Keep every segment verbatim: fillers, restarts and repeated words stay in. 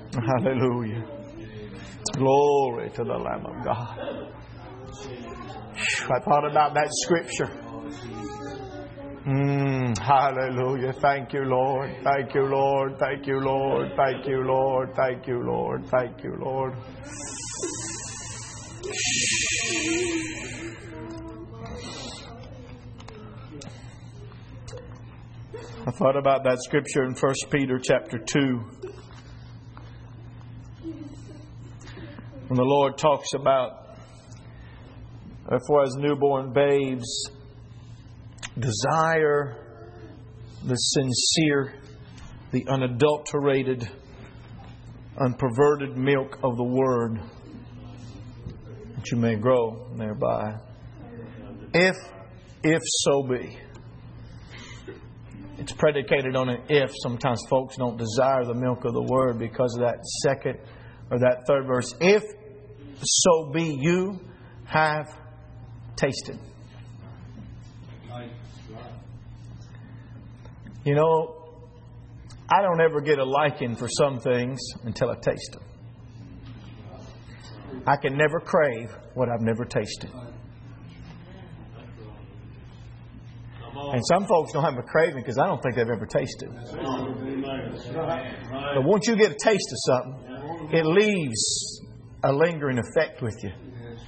Hallelujah. Glory to the Lamb of God. I thought about that scripture. Mm, hallelujah. Thank you, Lord. Thank you, Lord. Thank you, Lord. Thank you, Lord. Thank you, Lord. Thank you, Lord. I thought about that scripture in First Peter chapter two. When the Lord talks about, therefore as newborn babes, desire the sincere, the unadulterated, unperverted milk of the Word, that you may grow thereby. If, if so be. It's predicated on an if. Sometimes folks don't desire the milk of the Word because of that second or that third verse. If so be you have tasted. You know, I don't ever get a liking for some things until I taste them. I can never crave what I've never tasted. And some folks don't have a craving because I don't think they've ever tasted. But once you get a taste of something, it leaves a lingering effect with you.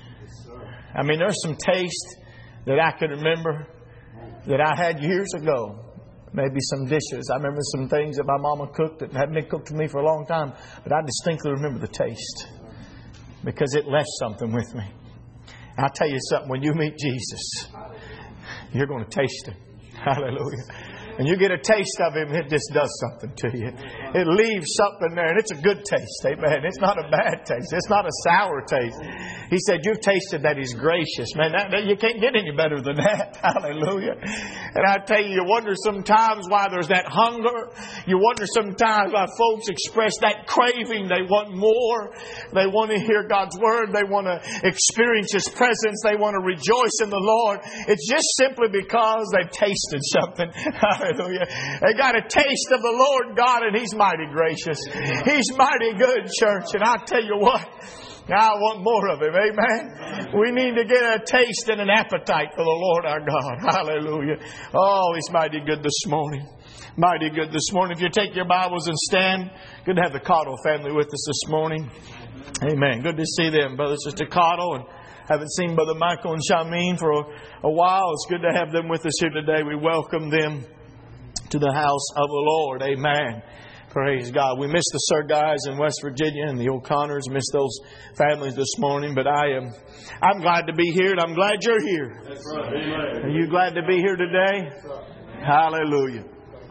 I mean, there's some taste that I can remember that I had years ago. Maybe some dishes. I remember some things that my mama cooked that hadn't been cooked for me for a long time. But I distinctly remember the taste. Because it left something with me. And I'll tell you something. When you meet Jesus, you're going to taste Him. Hallelujah. And you get a taste of Him, it just does something to you. It leaves something there, and it's a good taste. Amen. It's not a bad taste. It's not a sour taste. He said, you've tasted that He's gracious. Man, that, that, you can't get any better than that. Hallelujah. And I tell you, you wonder sometimes why there's that hunger. You wonder sometimes why folks express that craving. They want more. They want to hear God's Word. They want to experience His presence. They want to rejoice in the Lord. It's just simply because they've tasted something. Hallelujah. They got a taste of the Lord God, and He's mighty gracious. He's mighty good, church. And I tell you what, I want more of Him. Amen. We need to get a taste and an appetite for the Lord our God. Hallelujah. Oh, He's mighty good this morning. Mighty good this morning. If you take your Bibles and stand, good to have the Cottle family with us this morning. Amen. Good to see them, Brother Sister Cottle, and haven't seen Brother Michael and Shameen for a, a while. It's good to have them with us here today. We welcome them to the house of the Lord. Amen. Praise God. We missed the Sir Guys in West Virginia and the O'Connors. Missed those families this morning. But I am I'm glad to be here, and I'm glad you're here. That's right. Amen. Are you glad to be here today? Right. Hallelujah.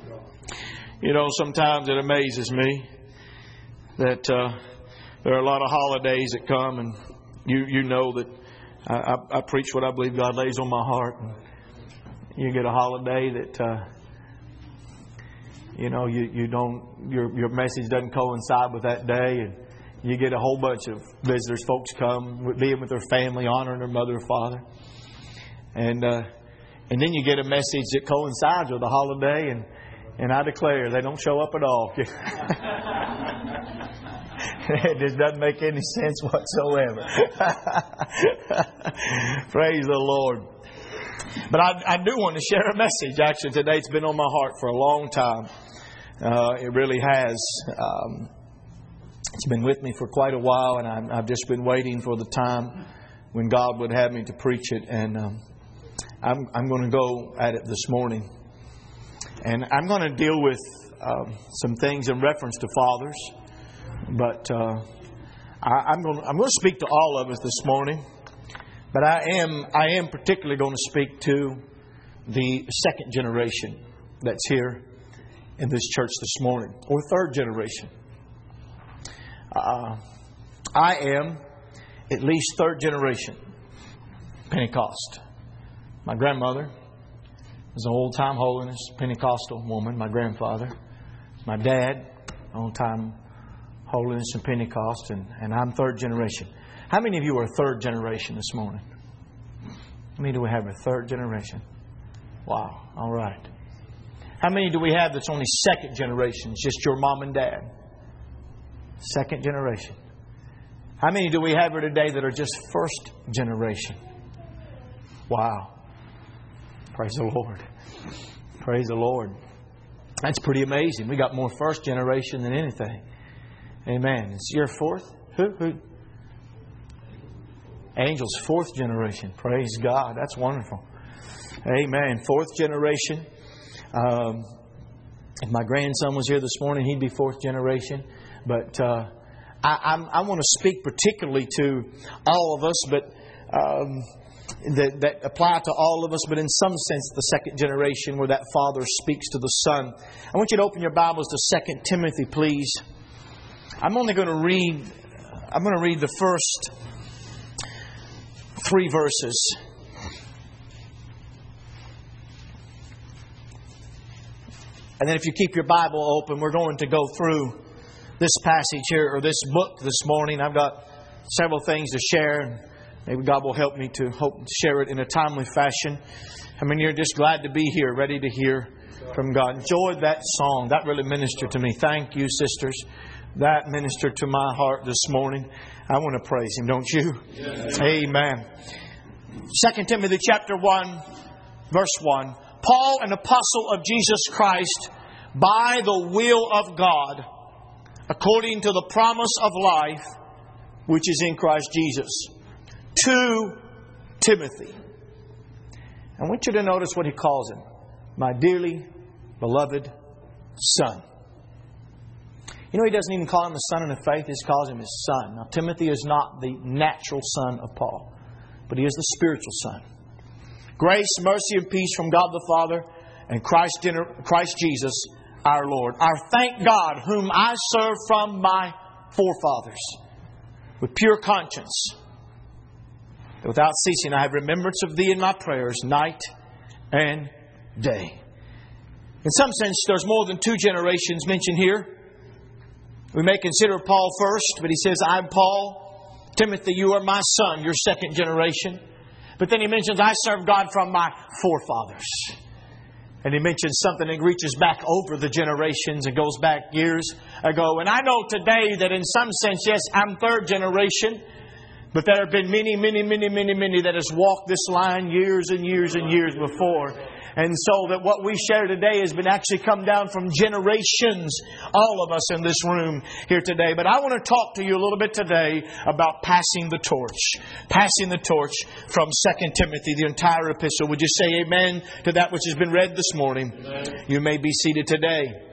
You know, sometimes it amazes me that uh, there are a lot of holidays that come, and you you know that I, I, I preach what I believe God lays on my heart. And you get a holiday that uh, you know you, you don't your your message doesn't coincide with that day, and you get a whole bunch of visitors. Folks come being with their family, honoring their mother or father, and uh, and then you get a message that coincides with the holiday, and and I declare they don't show up at all. It just doesn't make any sense whatsoever. Praise the Lord. But I, I do want to share a message. Actually, today it's been on my heart for a long time. Uh, it really has. Um, it's been with me for quite a while, and I'm, I've just been waiting for the time when God would have me to preach it. And um, I'm, I'm going to go at it this morning. And I'm going to deal with um, some things in reference to fathers. But uh, I, I'm going. I'm going to speak to all of us this morning. But I am. I am particularly going to speak to the second generation that's here in this church this morning, or third generation. Uh, I am at least third generation Pentecost. My grandmother was an old-time holiness Pentecostal woman. My grandfather, my dad, old-time holiness and Pentecost, and, and I'm third generation. How many of you are third generation this morning? How many do we have a third generation? Wow. All right. How many do we have that's only second generation? It's just your mom and dad. Second generation. How many do we have here today that are just first generation? Wow. Praise the Lord. Praise the Lord. That's pretty amazing. We got more first generation than anything. Amen. It's your fourth? Who? Who? Angels, fourth generation. Praise God. That's wonderful. Amen. Fourth generation. Um, if my grandson was here this morning, he'd be fourth generation. But uh, I, I'm, I want to speak particularly to all of us, but um, that, that apply to all of us, but in some sense the second generation where that father speaks to the son. I want you to open your Bibles to Second Timothy, please. I'm only going to read, I'm going to read the first three verses. And then if you keep your Bible open, we're going to go through this passage here, or this book this morning. I've got several things to share. Maybe God will help me to hope to share it in a timely fashion. I mean, you're just glad to be here, ready to hear from God. Enjoyed that song. That really ministered to me. Thank you, sisters. That ministered to my heart this morning. I want to praise Him, don't you? Yes. Amen. Second Timothy chapter one, verse one. Paul, an apostle of Jesus Christ, by the will of God, according to the promise of life, which is in Christ Jesus, to Timothy. I want you to notice what he calls him. My dearly beloved son. You know, he doesn't even call him a son in the faith. He calls him his son. Now, Timothy is not the natural son of Paul, but he is the spiritual son. Grace, mercy, and peace from God the Father and Christ, Christ Jesus, our Lord. Our thank God, whom I serve from my forefathers, with pure conscience. Without ceasing, I have remembrance of Thee in my prayers, night and day. In some sense, there's more than two generations mentioned here. We may consider Paul first, but he says, I'm Paul. Timothy, you are my son, your second generation. But then he mentions, I serve God from my forefathers. And he mentions something that reaches back over the generations and goes back years ago. And I know today that in some sense, yes, I'm third generation. But there have been many, many, many, many, many that has walked this line years and years and years before. And so that what we share today has been actually come down from generations, all of us in this room here today. But I want to talk to you a little bit today about passing the torch. Passing the torch from Second Timothy, the entire epistle. Would you say amen to that which has been read this morning? Amen. You may be seated today.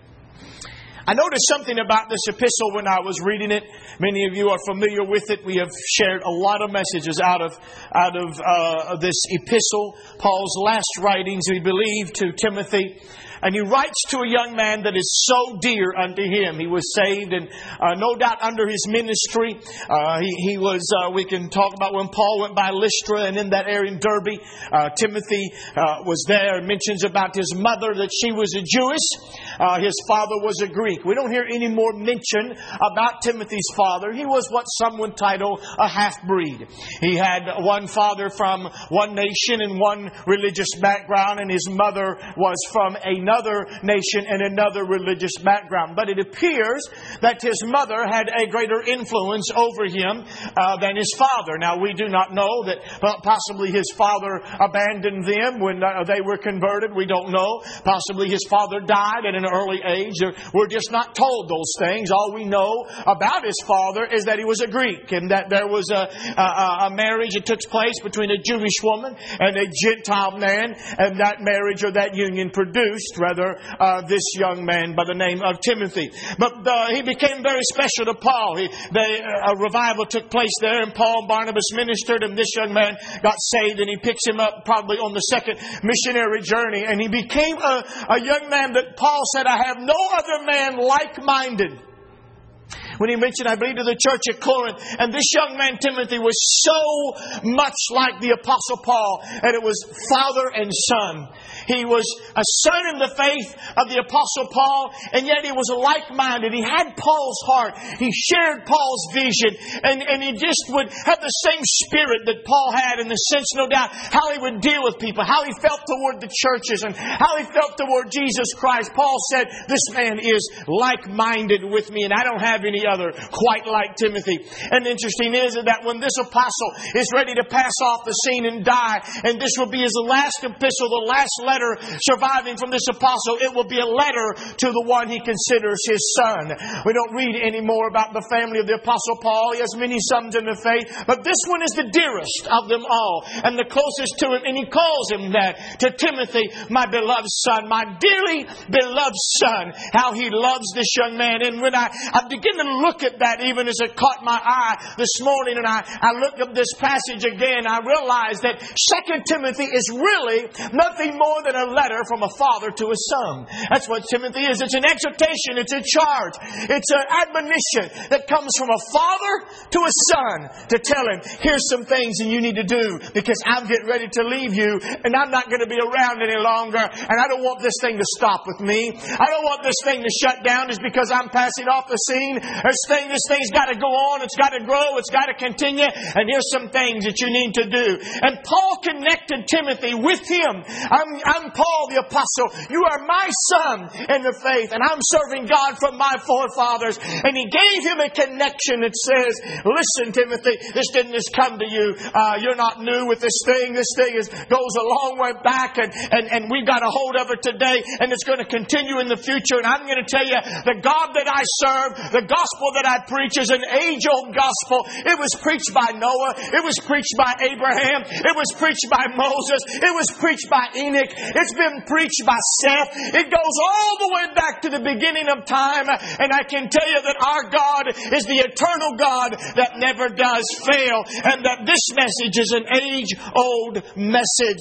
I noticed something about this epistle when I was reading it. Many of you are familiar with it. We have shared a lot of messages out of out of uh, this epistle, Paul's last writings, we believe, to Timothy. And he writes to a young man that is so dear unto him. He was saved, and uh, no doubt under his ministry, uh, he, he was. Uh, we can talk about when Paul went by Lystra and in that area in Derbe. Uh, Timothy uh, was there. It mentions about his mother that she was a Jewess. Uh, his father was a Greek. We don't hear any more mention about Timothy's father. He was what some would title a half-breed. He had one father from one nation and one religious background, and his mother was from a another nation and another religious background. But it appears that his mother had a greater influence over him uh, than his father. Now, we do not know that possibly his father abandoned them when uh, they were converted. We don't know. Possibly his father died at an early age. We're just not told those things. All we know about his father is that he was a Greek and that there was a, a, a marriage that took place between a Jewish woman and a Gentile man, and that marriage or that union produced rather, uh, this young man by the name of Timothy. But uh, he became very special to Paul. He, they, uh, a revival took place there, and Paul and Barnabas ministered, and this young man got saved, and he picks him up probably on the second missionary journey, and he became a, a young man that Paul said, I have no other man like-minded. When he mentioned, I believe, to the church at Corinth, and this young man, Timothy, was so much like the Apostle Paul, and it was father and son. He was a son in the faith of the Apostle Paul, and yet he was like-minded. He had Paul's heart. He shared Paul's vision, and, and he just would have the same spirit that Paul had, in the sense, no doubt, how he would deal with people, how he felt toward the churches, and how he felt toward Jesus Christ. Paul said, this man is like-minded with me, and I don't have any any other quite like Timothy. And interesting is that when this apostle is ready to pass off the scene and die, and this will be his last epistle, the last letter surviving from this apostle, it will be a letter to the one he considers his son. We don't read any more about the family of the apostle Paul. He has many sons in the faith, but this one is the dearest of them all and the closest to him, and he calls him that to Timothy, my beloved son, my dearly beloved son. How he loves this young man. And when I, I begin to look at that, even as it caught my eye this morning, and I, I looked up this passage again, I realized that Second Timothy is really nothing more than a letter from a father to a son. That's what Timothy is. It's an exhortation. It's a charge. It's an admonition that comes from a father to a son to tell him, here's some things that you need to do because I'm getting ready to leave you and I'm not going to be around any longer, and I don't want this thing to stop with me. I don't want this thing to shut down just because I'm passing off the scene. This thing, this thing's got to go on. It's got to grow. It's got to continue. And here's some things that you need to do. And Paul connected Timothy with him. I'm, I'm Paul the apostle. You are my son in the faith, and I'm serving God from my forefathers. And he gave him a connection that says, listen, Timothy, this didn't just come to you. Uh, you're not new with this thing. This thing is, goes a long way back, and, and, and we've got a hold of it today, and it's going to continue in the future. And I'm going to tell you, the God that I serve, the gospel that I preach is an age-old gospel. It was preached by Noah. It was preached by Abraham. It was preached by Moses. It was preached by Enoch. It's been preached by Seth. It goes all the way back to the beginning of time. And I can tell you that our God is the eternal God that never does fail. And that this message is an age-old message.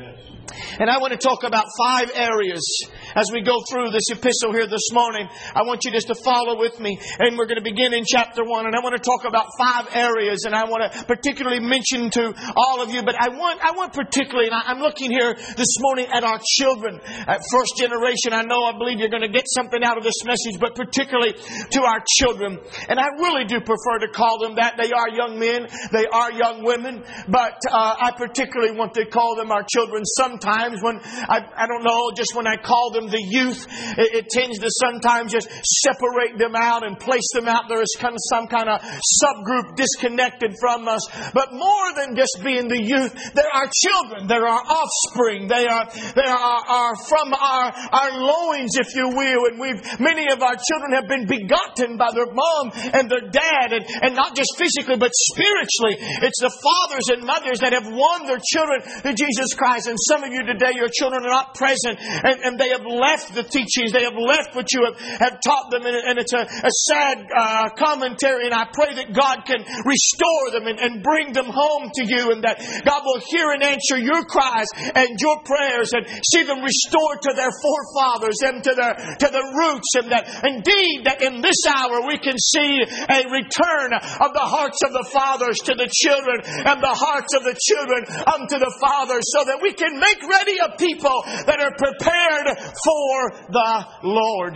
And I want to talk about five areas as we go through this epistle here this morning. I want you just to follow with me. And we're going to begin in chapter one. And I want to talk about five areas. And I want to particularly mention to all of you. But I want I want particularly, and I'm looking here this morning at our children, at first generation. I know, I believe you're going to get something out of this message, but particularly to our children. And I really do prefer to call them that. They are young men. They are young women. But uh, I particularly want to call them our children. Sometimes when, I, I don't know, just when I call them the youth, it, it tends to sometimes just separate them out and place them out there as kind of some kind of subgroup disconnected from us. But more than just being the youth, they're our children. They're our offspring. They are they are, are from our, our loins, if you will. And we've many of our children have been begotten by their mom and their dad, and, and not just physically, but spiritually. It's the fathers and mothers that have won their children to Jesus Christ. And some of you today, your children are not present, and, and they have left the teachings. They have left what you have, have taught them, and, and it's a, a sad uh, commentary. And I pray that God can restore them and, and bring them home to you, and that God will hear and answer your cries and your prayers, and see them restored to their forefathers and to their to the roots, and that indeed that in this hour we can see a return of the hearts of the fathers to the children, and the hearts of the children unto the fathers, so that we can make ready a people that are prepared for the Lord.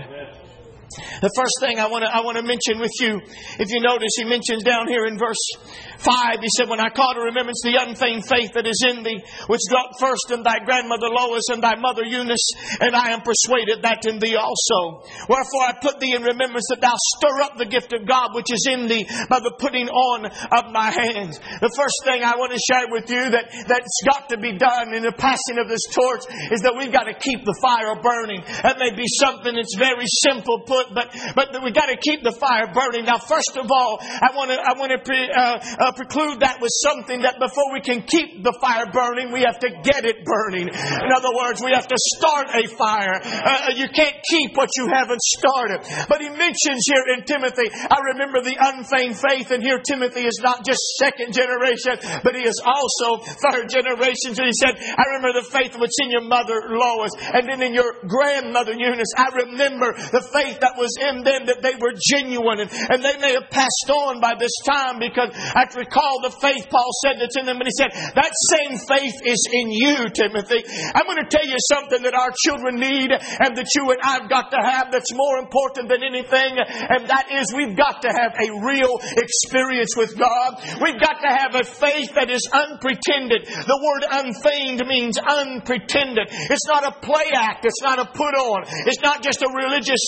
The first thing I want to I want to mention with you, if you notice, he mentions down here in verse five, he said, when I call to remembrance the unfeigned faith that is in thee, which dwelt first in thy grandmother Lois and thy mother Eunice, and I am persuaded that in thee also. Wherefore I put thee in remembrance that thou stir up the gift of God which is in thee by the putting on of my hands. The first thing I want to share with you that, that's got to be done in the passing of this torch is that we've got to keep the fire burning. That may be something that's very simple put, but but we got to keep the fire burning. Now, first of all, I want to I want to pre, uh, uh, preclude that with something that before we can keep the fire burning, we have to get it burning. In other words, we have to start a fire. Uh, you can't keep what you haven't started. But he mentions here in Timothy, I remember the unfeigned faith, and here Timothy is not just second generation, but he is also third generation. So he said, I remember the faith which in your mother Lois, and then in your grandmother Eunice. I remember the faith that was in them, that they were genuine, and, and they may have passed on by this time, because I recall the faith Paul said that's in them, and he said, that same faith is in you, Timothy. I'm going to tell you something that our children need, and that you and I've got to have, that's more important than anything, and that is we've got to have a real experience with God. We've got to have a faith that is unpretended. The word unfeigned means unpretended. It's not a play act. It's not a put on. It's not just a religious scheme.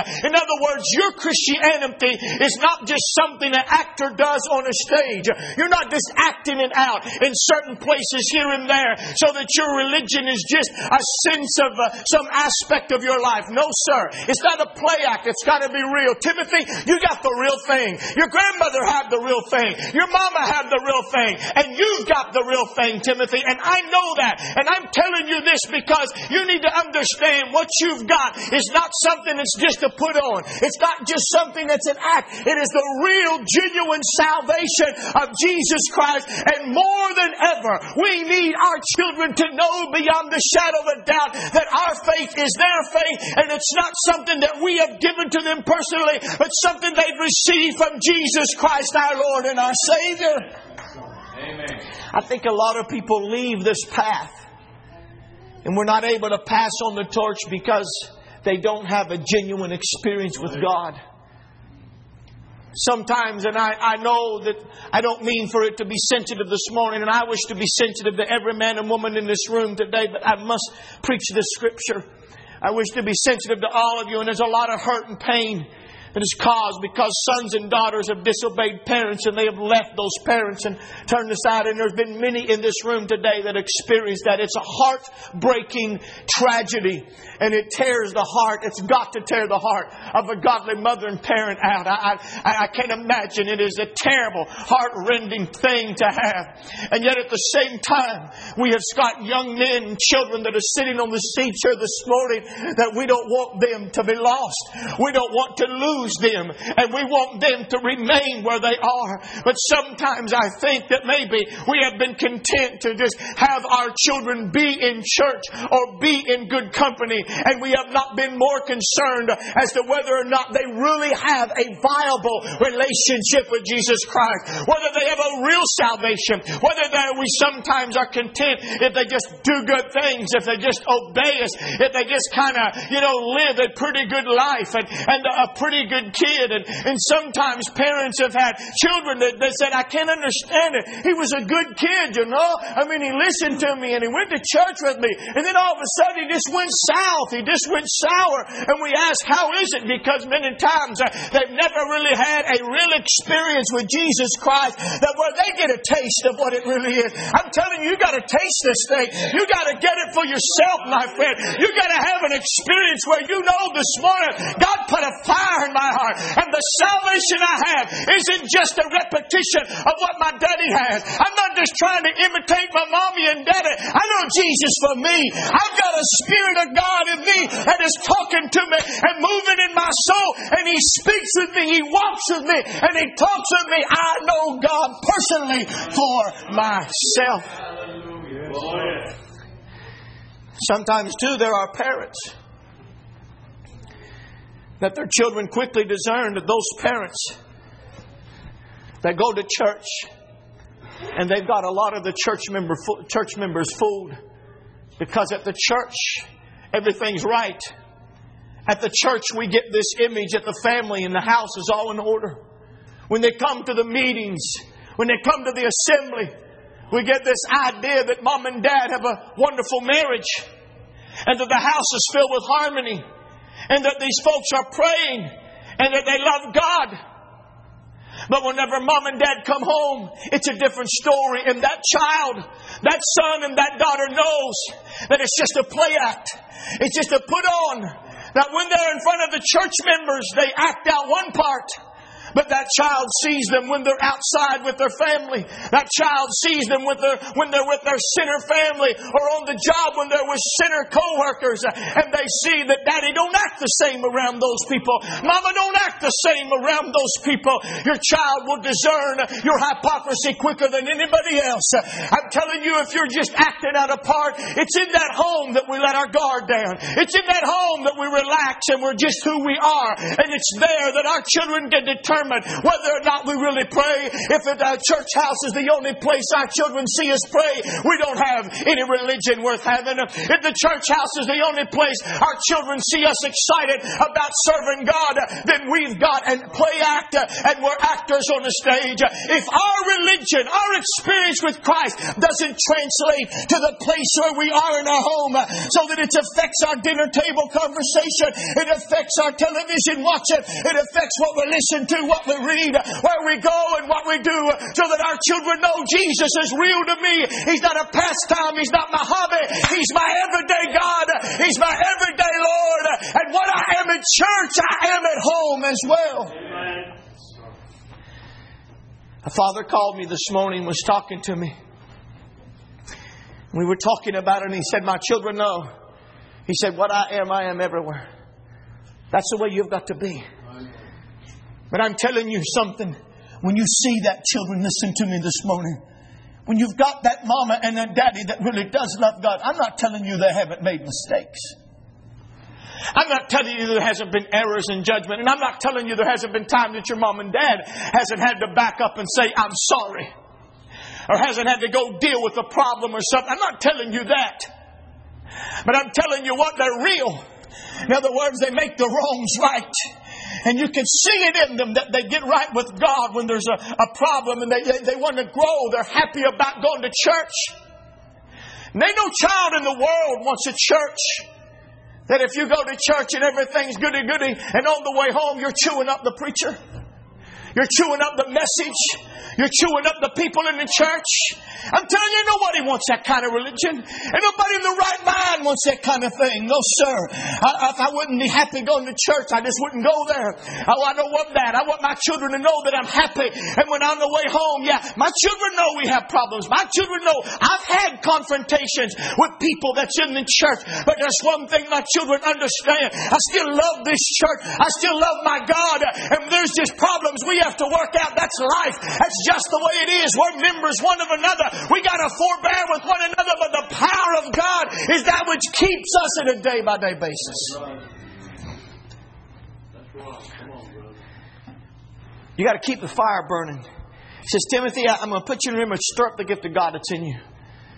In other words, your Christianity is not just something an actor does on a stage. You're not just acting it out in certain places here and there so that your religion is just a sense of uh, some aspect of your life. No, sir. It's not a play act. It's got to be real. Timothy, you got the real thing. Your grandmother had the real thing. Your mama had the real thing. And you've got the real thing, Timothy. And I know that. And I'm telling you this because you need to understand what you've got is not something that's just to put on. It's not just something that's an act. It is the real, genuine salvation of Jesus Christ. And more than ever, we need our children to know beyond the shadow of a doubt that our faith is their faith, and it's not something that we have given to them personally, but something they've received from Jesus Christ, our Lord and our Savior. Amen. I think a lot of people leave this path, and we're not able to pass on the torch because they don't have a genuine experience with God. Sometimes, and I, I know that I don't mean for it to be sensitive this morning, and I wish to be sensitive to every man and woman in this room today, but I must preach this scripture. I wish to be sensitive to all of you, and there's a lot of hurt and pain that is caused because sons and daughters have disobeyed parents and they have left those parents and turned aside. And there's been many in this room today that experienced that. It's a heart-breaking tragedy, and it tears the heart. It's got to tear the heart of a godly mother and parent out. I, I, I can't imagine. It is a terrible, heart-rending thing to have. And yet at the same time, we have got young men and children that are sitting on the seats here this morning that we don't want them to be lost. We don't want to lose them, and we want them to remain where they are. But sometimes I think that maybe we have been content to just have our children be in church or be in good company, and we have not been more concerned as to whether or not they really have a viable relationship with Jesus Christ, whether they have a real salvation, whether they, we sometimes are content if they just do good things, if they just obey us, if they just kind of, you know, live a pretty good life and, and a pretty good kid. And, and sometimes parents have had children that, that said, I can't understand it. He was a good kid, you know. I mean, he listened to me and he went to church with me. And then all of a sudden he just went south. He just went sour. And we ask, how is it? Because many times uh, they've never really had a real experience with Jesus Christ that where they get a taste of what it really is. I'm telling you, you got to taste this thing. You got to get it for yourself, my friend. You got to have an experience where you know this morning God put a fire in my heart, and the salvation I have isn't just a repetition of what my daddy has. I'm not just trying to imitate my mommy and daddy. I know Jesus for me. I've got a Spirit of God in me that is talking to me and moving in my soul, and He speaks with me, He walks with me, and He talks with me. I know God personally for myself. Sometimes too there are parents that their children quickly discern that those parents that go to church and they've got a lot of the church member church members fooled, because at the church everything's right. At the church we get this image that the family and the house is all in order. When they come to the meetings, when they come to the assembly, we get this idea that mom and dad have a wonderful marriage and that the house is filled with harmony, and that these folks are praying, and that they love God. But whenever mom and dad come home, it's a different story. And that child, that son and that daughter knows that it's just a play act. It's just a put on. That when they're in front of the church members, they act out one part. But that child sees them when they're outside with their family. That child sees them with their, when they're with their sinner family, or on the job when they're with sinner co-workers. And they see that Daddy don't act the same around those people. Mama don't act the same around those people. Your child will discern your hypocrisy quicker than anybody else. I'm telling you, if you're just acting out a part, it's in that home that we let our guard down. It's in that home that we relax and we're just who we are. And it's there that our children can determine determine whether or not we really pray. If the church house is the only place our children see us pray, we don't have any religion worth having. If the church house is the only place our children see us excited about serving God, then we've got a play act and we're actors on the stage. If our religion, our experience with Christ doesn't translate to the place where we are in our home, so that it affects our dinner table conversation, it affects our television watching, it affects what we listen to, what we read, where we go and what we do, so that our children know Jesus is real to me. He's not a pastime. He's not my hobby. He's my everyday God. He's my everyday Lord. And what I am in church, I am at home as well. Amen. A father called me this morning, was talking to me. We were talking about it and he said, my children know. He said, what I am, I am everywhere. That's the way you've got to be. But I'm telling you something. When you see that, children, listen to me this morning. When you've got that mama and that daddy that really does love God, I'm not telling you they haven't made mistakes. I'm not telling you there hasn't been errors in judgment. And I'm not telling you there hasn't been time that your mom and dad hasn't had to back up and say, I'm sorry. Or hasn't had to go deal with a problem or something. I'm not telling you that. But I'm telling you what, they're real. In other words, they make the wrongs right. And you can see it in them that they get right with God when there's a, a problem and they, they, they want to grow. They're happy about going to church. And ain't no child in the world wants a church that if you go to church and everything's goody-goody and on the way home you're chewing up the preacher. You're chewing up the message. You're chewing up the people in the church. I'm telling you, nobody wants that kind of religion. And nobody in the right mind wants that kind of thing. No, sir. I, if I wouldn't be happy going to church, I just wouldn't go there. Oh, I don't want that. I want my children to know that I'm happy. And when I'm on the way home, yeah, my children know we have problems. My children know I've had confrontations with people that's in the church. But there's one thing my children understand. I still love this church. I still love my God. And there's just problems we have to work out. That's life. That's just the way it is. We're members one of another. We got to forbear with one another. But the power of God is that which keeps us in a day-by-day basis. That's right. That's right. Come on, brother. You got to keep the fire burning. He says, Timothy, I'm going to put you in the room and stir up the gift of God that's in you.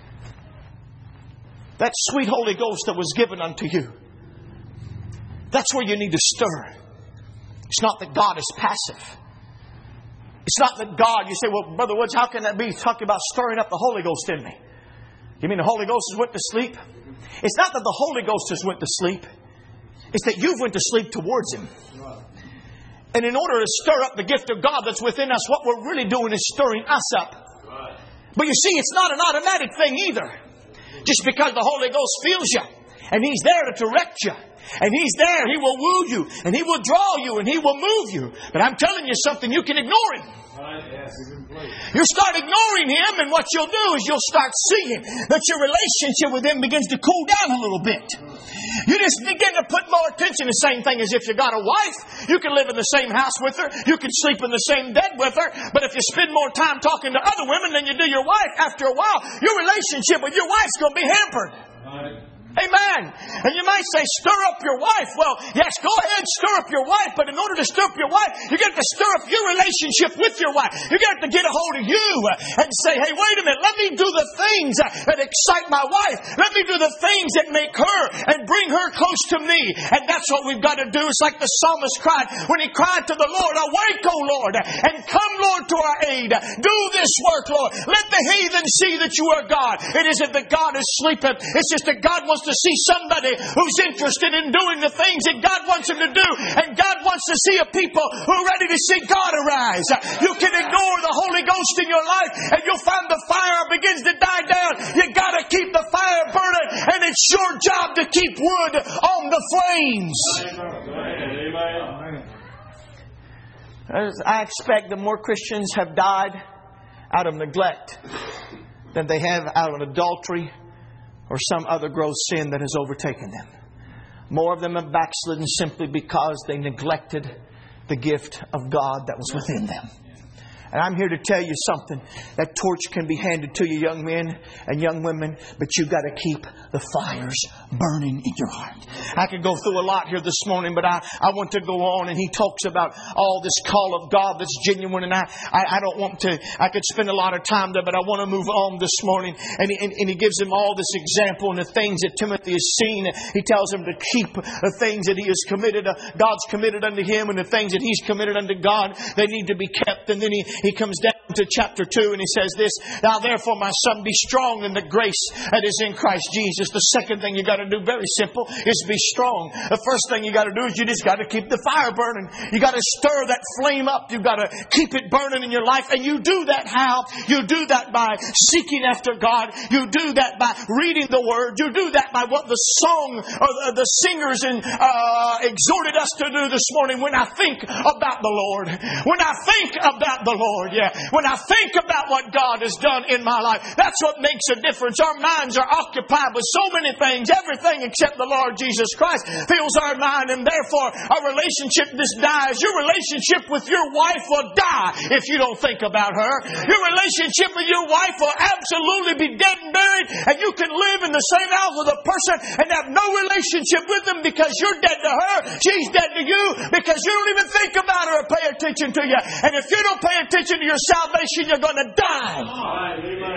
That sweet Holy Ghost that was given unto you. That's where you need to stir. It's not that God is passive. It's not that God, you say, well, Brother Woods, how can that be? He's talking about stirring up the Holy Ghost in me. You mean the Holy Ghost has went to sleep? It's not that the Holy Ghost has went to sleep. It's that you've went to sleep towards Him. And in order to stir up the gift of God that's within us, what we're really doing is stirring us up. But you see, it's not an automatic thing either. Just because the Holy Ghost feels you and He's there to direct you. And He's there. He will woo you. And He will draw you. And He will move you. But I'm telling you something. You can ignore Him. You start ignoring Him, and what you'll do is you'll start seeing that your relationship with Him begins to cool down a little bit. You just begin to put more attention. The same thing as if you got a wife. You can live in the same house with her. You can sleep in the same bed with her. But if you spend more time talking to other women than you do your wife, after a while, your relationship with your wife's going to be hampered. Right. Amen. And you might say, stir up your wife. Well, yes, go ahead, stir up your wife. But in order to stir up your wife, you got to stir up your relationship with your wife. You got to get a hold of you and say, hey, wait a minute. Let me do the things that excite my wife. Let me do the things that make her and bring her close to me. And that's what we've got to do. It's like the psalmist cried when he cried to the Lord, awake, O Lord, and come, Lord, to our aid. Do this work, Lord. Let the heathen see that you are God. It isn't that God is sleeping. It's just that God wants to see somebody who's interested in doing the things that God wants him to do. And God wants to see a people who are ready to see God arise. You can ignore the Holy Ghost in your life and you'll find the fire begins to die down. You got to keep the fire burning, and it's your job to keep wood on the flames. I expect that more Christians have died out of neglect than they have out of adultery or some other gross sin that has overtaken them. More of them have backslidden simply because they neglected the gift of God that was within them. And I'm here to tell you something. That torch can be handed to you, young men and young women, but you've got to keep the fires burning in your heart. I could go through a lot here this morning, but I, I want to go on. And he talks about all this call of God that's genuine. And I, I, I don't want to, I could spend a lot of time there, but I want to move on this morning. And he, and, and he gives him all this example and the things that Timothy has seen. He tells him to keep the things that he has committed, uh, God's committed unto him, and the things that he's committed unto God, they need to be kept. And then he He comes down to chapter two and he says this, "Now therefore, my son, be strong in the grace that is in Christ Jesus." The second thing you got to do, very simple, is be strong. The first thing you got to do is you just got to keep the fire burning. You got to stir that flame up. You've got to keep it burning in your life. And you do that how? You do that by seeking after God. You do that by reading the Word. You do that by what the song or the, the singers in, uh, exhorted us to do this morning. When I think about the Lord, when I think about the Lord, Lord, yeah. When I think about what God has done in my life, that's what makes a difference. Our minds are occupied with so many things. Everything except the Lord Jesus Christ fills our mind, and therefore our relationship just dies. Your relationship with your wife will die if you don't think about her. Your relationship with your wife will absolutely be dead and buried, and you can live in the same house with a person and have no relationship with them because you're dead to her. She's dead to you because you don't even think about her or pay attention to you. And if you don't pay attention to your salvation, you're going to die.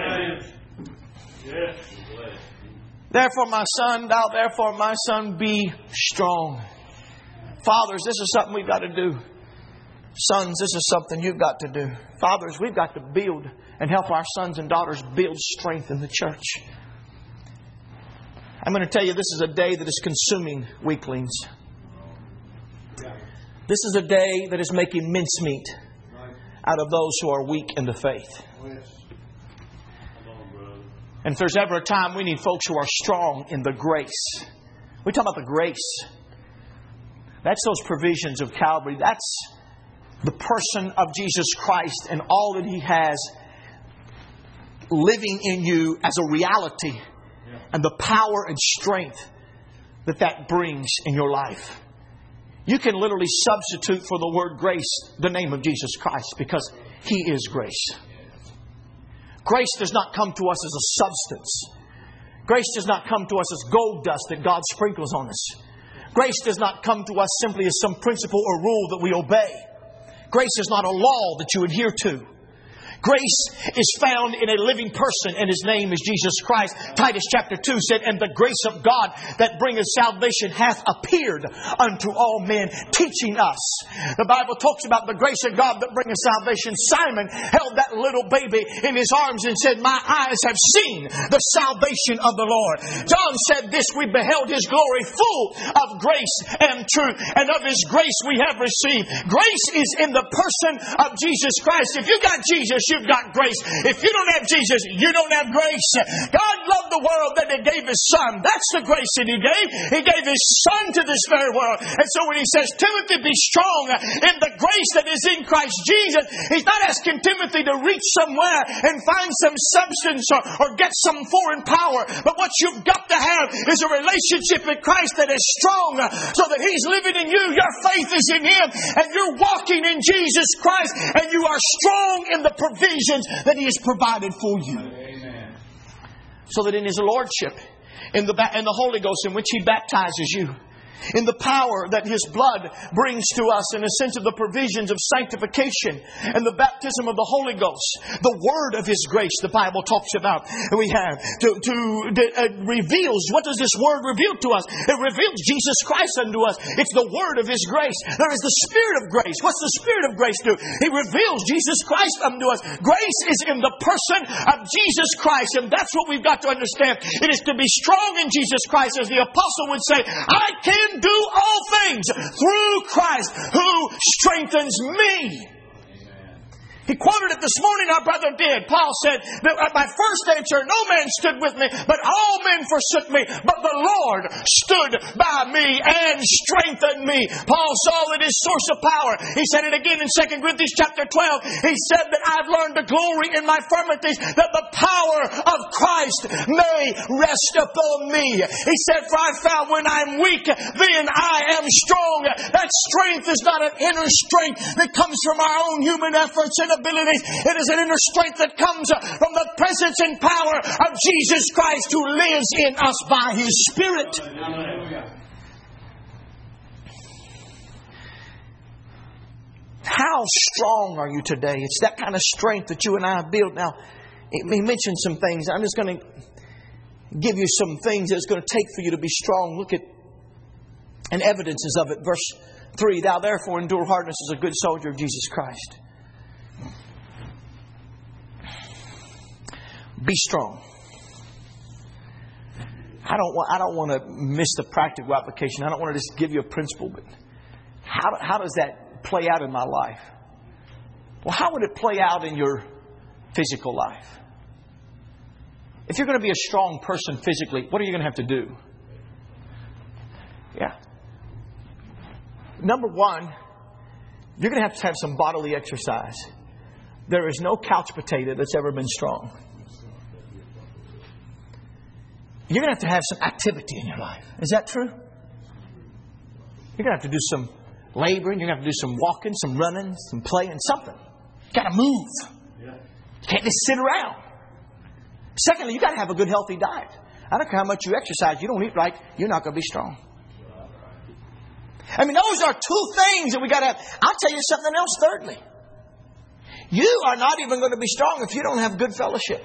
Therefore, my son, thou therefore, my son, be strong. Fathers, this is something we've got to do. Sons, this is something you've got to do. Fathers, we've got to build and help our sons and daughters build strength in the church. I'm going to tell you, this is a day that is consuming weaklings. This is a day that is making mincemeat out of those who are weak in the faith. And if there's ever a time we need folks who are strong in the grace. We talk about the grace. That's those provisions of Calvary. That's the person of Jesus Christ and all that He has living in you as a reality, and the power and strength that that brings in your life. You can literally substitute for the word grace the name of Jesus Christ, because He is grace. Grace does not come to us as a substance. Grace does not come to us as gold dust that God sprinkles on us. Grace does not come to us simply as some principle or rule that we obey. Grace is not a law that you adhere to. Grace is found in a living person, and His name is Jesus Christ. Titus chapter two said, "And the grace of God that bringeth salvation hath appeared unto all men, teaching us." The Bible talks about the grace of God that bringeth salvation. Simon held that little baby in his arms and said, "My eyes have seen the salvation of the Lord." John said this, "We beheld His glory, full of grace and truth, and of His grace we have received." Grace is in the person of Jesus Christ. If you got Jesus, you've got grace. If you don't have Jesus, you don't have grace. God loved the world that He gave His Son. That's the grace that He gave. He gave His Son to this very world. And so when He says, "Timothy, be strong in the grace that is in Christ Jesus," He's not asking Timothy to reach somewhere and find some substance or, or get some foreign power. But what you've got to have is a relationship with Christ that is strong, so that He's living in you. Your faith is in Him, and you're walking in Jesus Christ, and you are strong in the provisions that He has provided for you. Amen. So that in His Lordship, in the, in the Holy Ghost in which He baptizes you, in the power that His blood brings to us, in a sense of the provisions of sanctification and the baptism of the Holy Ghost, the word of His grace, the Bible talks about, we have to, to uh, reveals. What does this word reveal to us? It reveals Jesus Christ unto us. It's the word of His grace. There is the Spirit of grace. What's the Spirit of grace do? He reveals Jesus Christ unto us. Grace is in the person of Jesus Christ, and that's what we've got to understand. It is to be strong in Jesus Christ, as the apostle would say, "I can do all things through Christ who strengthens me." He quoted it this morning, our brother did. Paul said, "At my first answer, no man stood with me, but all men forsook me. But the Lord stood by me and strengthened me." Paul saw that his source of power. He said it again in Second Corinthians chapter twelve. He said that I've learned to glory in my infirmities, that the power of Christ may rest upon me. He said, "For I found when I'm weak, then I am strong." That strength is not an inner strength that comes from our own human efforts and abilities. It is an inner strength that comes from the presence and power of Jesus Christ who lives in us by His Spirit. How strong are you today? It's that kind of strength that you and I have built. Now, he mentioned some things. I'm just going to give you some things that it's going to take for you to be strong. Look at and evidences of it. Verse three, thou therefore endure hardness as a good soldier of Jesus Christ. Be strong. I don't want, I don't want to miss the practical application. I don't want to just give you a principle, but how, how does that play out in my life? Well, how would it play out in your physical life? If you're going to be a strong person physically, what are you going to have to do? Yeah. Number one, you're going to have to have some bodily exercise. There is no couch potato that's ever been strong. You're going to have to have some activity in your life. Is that true? You're going to have to do some laboring. You're going to have to do some walking, some running, some playing, something. You've got to move. You can't just sit around. Secondly, you've got to have a good, healthy diet. I don't care how much you exercise. You don't eat right, you're not going to be strong. I mean, those are two things that we got to have. I'll tell you something else, thirdly. You are not even going to be strong if you don't have good fellowship.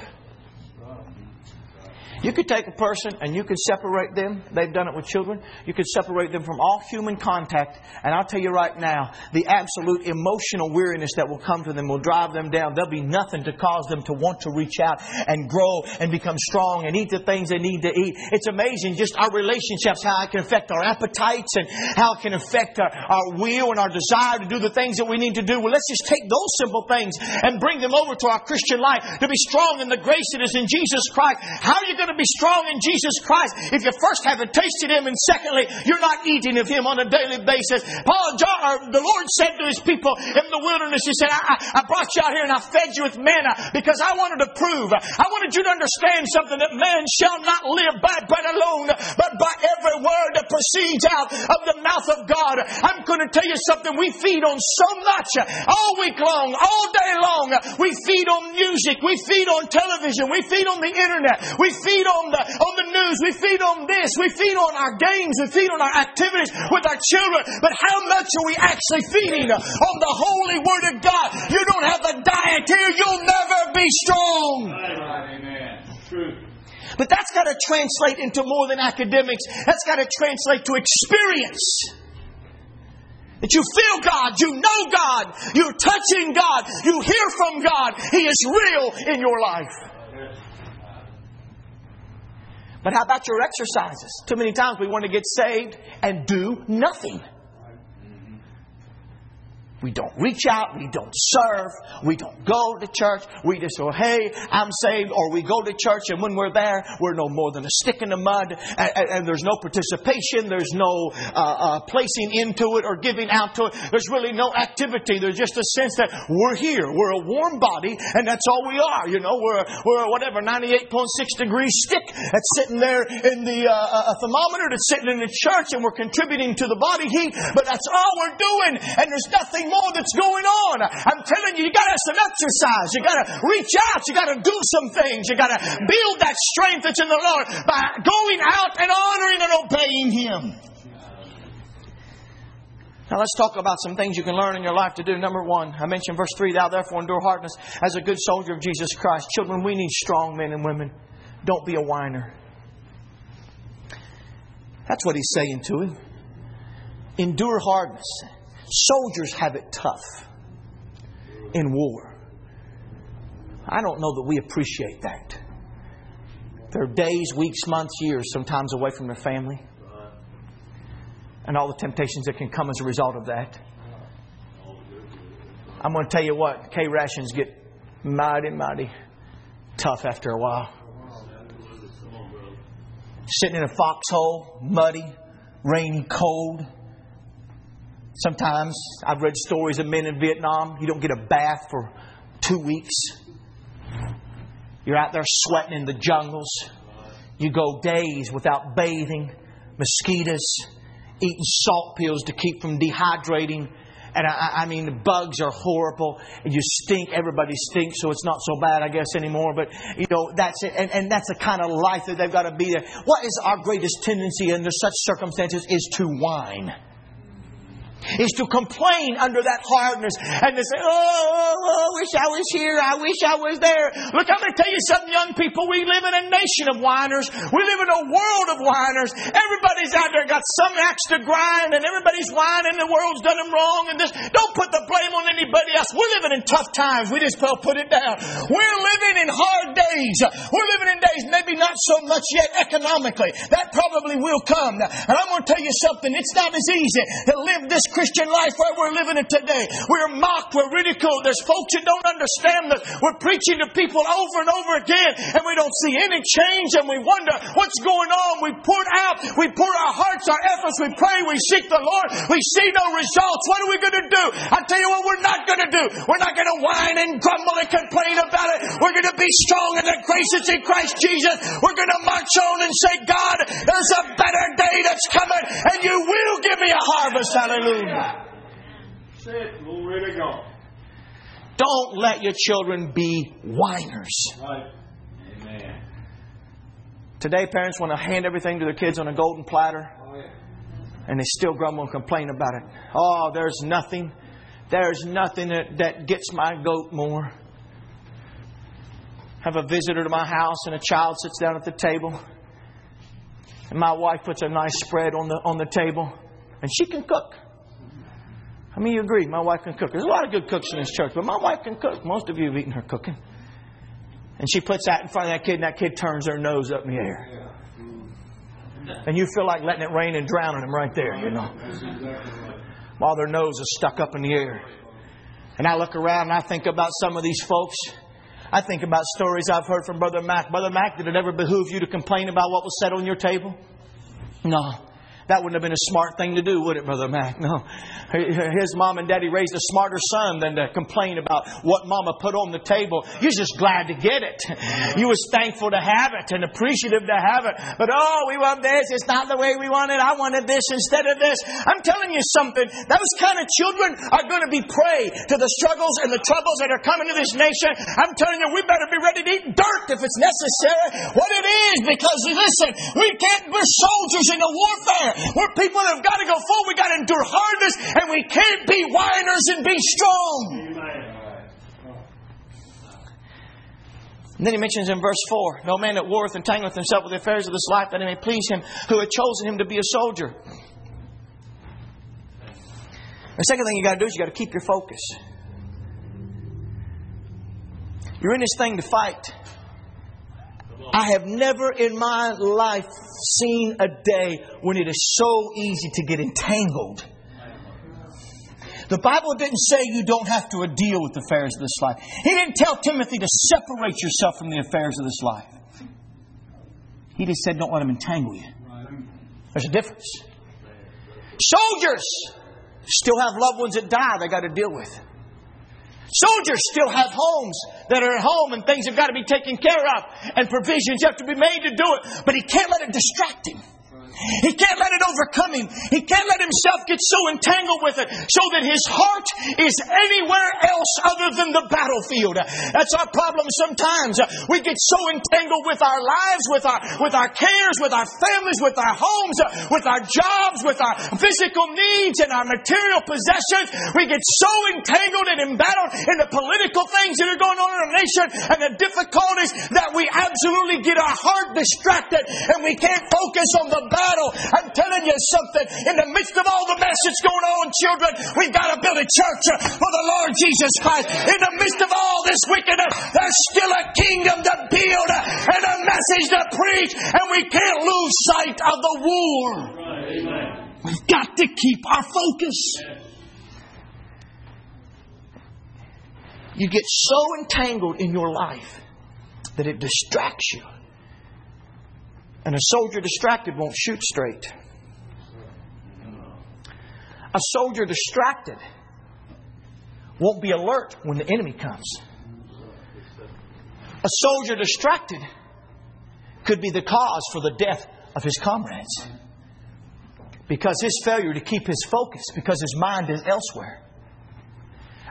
You could take a person and you could separate them. They've done it with children. You could separate them from all human contact. And I'll tell you right now, the absolute emotional weariness that will come to them will drive them down. There'll be nothing to cause them to want to reach out and grow and become strong and eat the things they need to eat. It's amazing just our relationships, how it can affect our appetites and how it can affect our, our will and our desire to do the things that we need to do. Well, let's just take those simple things and bring them over to our Christian life to be strong in the grace that is in Jesus Christ. How are you going to be strong in Jesus Christ if you first haven't tasted Him, and secondly, you're not eating of Him on a daily basis? Paul, John, or the Lord said to His people in the wilderness, He said, I, I brought you out here and I fed you with manna because I wanted to prove, I wanted you to understand something, that man shall not live by bread alone, but by every word that proceeds out of the mouth of God. I'm going to tell you something. We feed on so much all week long, all day long. We feed on music. We feed on television. We feed on the internet. We feed on the, on the news. We feed on this. We feed on our games. We feed on our activities with our children. But how much are we actually feeding on the holy Word of God? You don't have the diet here, you'll never be strong. Amen. True. But that's got to translate into more than academics. That's got to translate to experience. That you feel God, you know God, you're touching God, you hear from God. He is real in your life. But how about your exercises? Too many times we want to get saved and do nothing. We don't reach out. We don't serve. We don't go to church. We just go, hey, I'm saved. Or we go to church and when we're there, we're no more than a stick in the mud. And, and, and there's no participation. There's no uh, uh, placing into it or giving out to it. There's really no activity. There's just a sense that we're here. We're a warm body and that's all we are. You know, we're, we're a whatever, ninety-eight point six degree stick that's sitting there in the uh, a thermometer that's sitting in the church and we're contributing to the body heat. But that's all we're doing. And there's nothing more that's going on. I'm telling you, you got to have some exercise. You got to reach out. You got to do some things. You got to build that strength that's in the Lord by going out and honoring and obeying Him. Now let's talk about some things you can learn in your life to do. Number one, I mentioned verse three, thou therefore endure hardness as a good soldier of Jesus Christ. Children, we need strong men and women. Don't be a whiner. That's what He's saying to him. Endure hardness. Soldiers have it tough in war. I don't know that we appreciate that. There are days, weeks, months, years, sometimes away from their family. And all the temptations that can come as a result of that. I'm going to tell you what, K-rations get mighty, mighty tough after a while. Sitting in a foxhole, muddy, rainy, cold. Sometimes I've read stories of men in Vietnam. You don't get a bath for two weeks. You're out there sweating in the jungles. You go days without bathing. Mosquitoes. Eating salt pills to keep from dehydrating. and I, I mean, the bugs are horrible. And you stink. Everybody stinks, so it's not so bad, I guess, anymore. But, you know, that's it. And, and that's the kind of life that they've got to be there. What is our greatest tendency under such circumstances is to whine. Is to complain under that hardness and to say, oh, oh, oh, I wish I was here. I wish I was there. Look, I'm going to tell you something, young people. We live in a nation of whiners. We live in a world of whiners. Everybody's out there got some axe to grind and everybody's whining. The world's done them wrong. And this. Don't put the blame on anybody else. We're living in tough times. We just well put it down. We're living in hard days. We're living in days maybe not so much yet economically. That probably will come. And I'm going to tell you something. It's not as easy to live this Christian life where we're living it today. We're mocked, we're ridiculed. There's folks that don't understand that we're preaching to people over and over again and we don't see any change and we wonder what's going on. We pour out, we pour our hearts, our efforts, we pray, we seek the Lord. We see no results. What are we going to do? I tell you what we're not going to do. We're not going to whine and grumble and complain about it. We're going to be strong in the grace that's in Christ Jesus. We're going to march on and say, God, there's a better day that's coming and you will give me a harvest. Hallelujah. Glory to God. Don't let your children be whiners. Right. Amen. Today, parents want to hand everything to their kids on a golden platter. Oh, yeah. And they still grumble and complain about it. Oh, there's nothing. There's nothing that, that gets my goat more. Have a visitor to my house and a child sits down at the table. And my wife puts a nice spread on the on the table. And she can cook. I mean, you agree, my wife can cook. There's a lot of good cooks in this church, but my wife can cook. Most of you have eaten her cooking. And she puts that in front of that kid, and that kid turns their nose up in the air. And you feel like letting it rain and drowning them right there, you know. While their nose is stuck up in the air. And I look around and I think about some of these folks. I think about stories I've heard from Brother Mac. Brother Mac, did it ever behoove you to complain about what was said on your table? No. That wouldn't have been a smart thing to do, would it, Brother Mac? No. His mom and daddy raised a smarter son than to complain about what Mama put on the table. You're just glad to get it. You was thankful to have it and appreciative to have it. But, oh, we want this. It's not the way we want it. I wanted this instead of this. I'm telling you something. Those kind of children are going to be prey to the struggles and the troubles that are coming to this nation. I'm telling you, we better be ready to eat dirt if it's necessary. What it is, because, listen, we can't, we're soldiers in a warfare. We're people that have got to go forward. We've got to endure hardness. And we can't be whiners and be strong. Amen. And then he mentions in verse four, no man that warreth entangleth himself with the affairs of this life, that he may please him who had chosen him to be a soldier. The second thing you got to do is you got to keep your focus. You're in this thing to fight. I have never in my life seen a day when it is so easy to get entangled. The Bible didn't say you don't have to deal with the affairs of this life. He didn't tell Timothy to separate yourself from the affairs of this life. He just said don't let them entangle you. There's a difference. Soldiers still have loved ones that die they got to deal with. Soldiers still have homes that are at home and things have got to be taken care of and provisions have to be made to do it. But he can't let it distract him. He can't let it overcome him. He can't let himself get so entangled with it so that his heart is anywhere else other than the battlefield. That's our problem sometimes. We get so entangled with our lives, with our with our cares, with our families, with our homes, with our jobs, with our physical needs and our material possessions. We get so entangled and embattled in the political things that are going on in our nation and the difficulties that we absolutely get our heart distracted and we can't focus on the battle. I'm telling you something. In the midst of all the mess that's going on, children, we've got to build a church for the Lord Jesus Christ. In the midst of all this wickedness, there's still a kingdom to build and a message to preach, and we can't lose sight of the war. Right. We've got to keep our focus. You get so entangled in your life that it distracts you. And a soldier distracted won't shoot straight. A soldier distracted won't be alert when the enemy comes. A soldier distracted could be the cause for the death of his comrades. Because his failure to keep his focus, because his mind is elsewhere.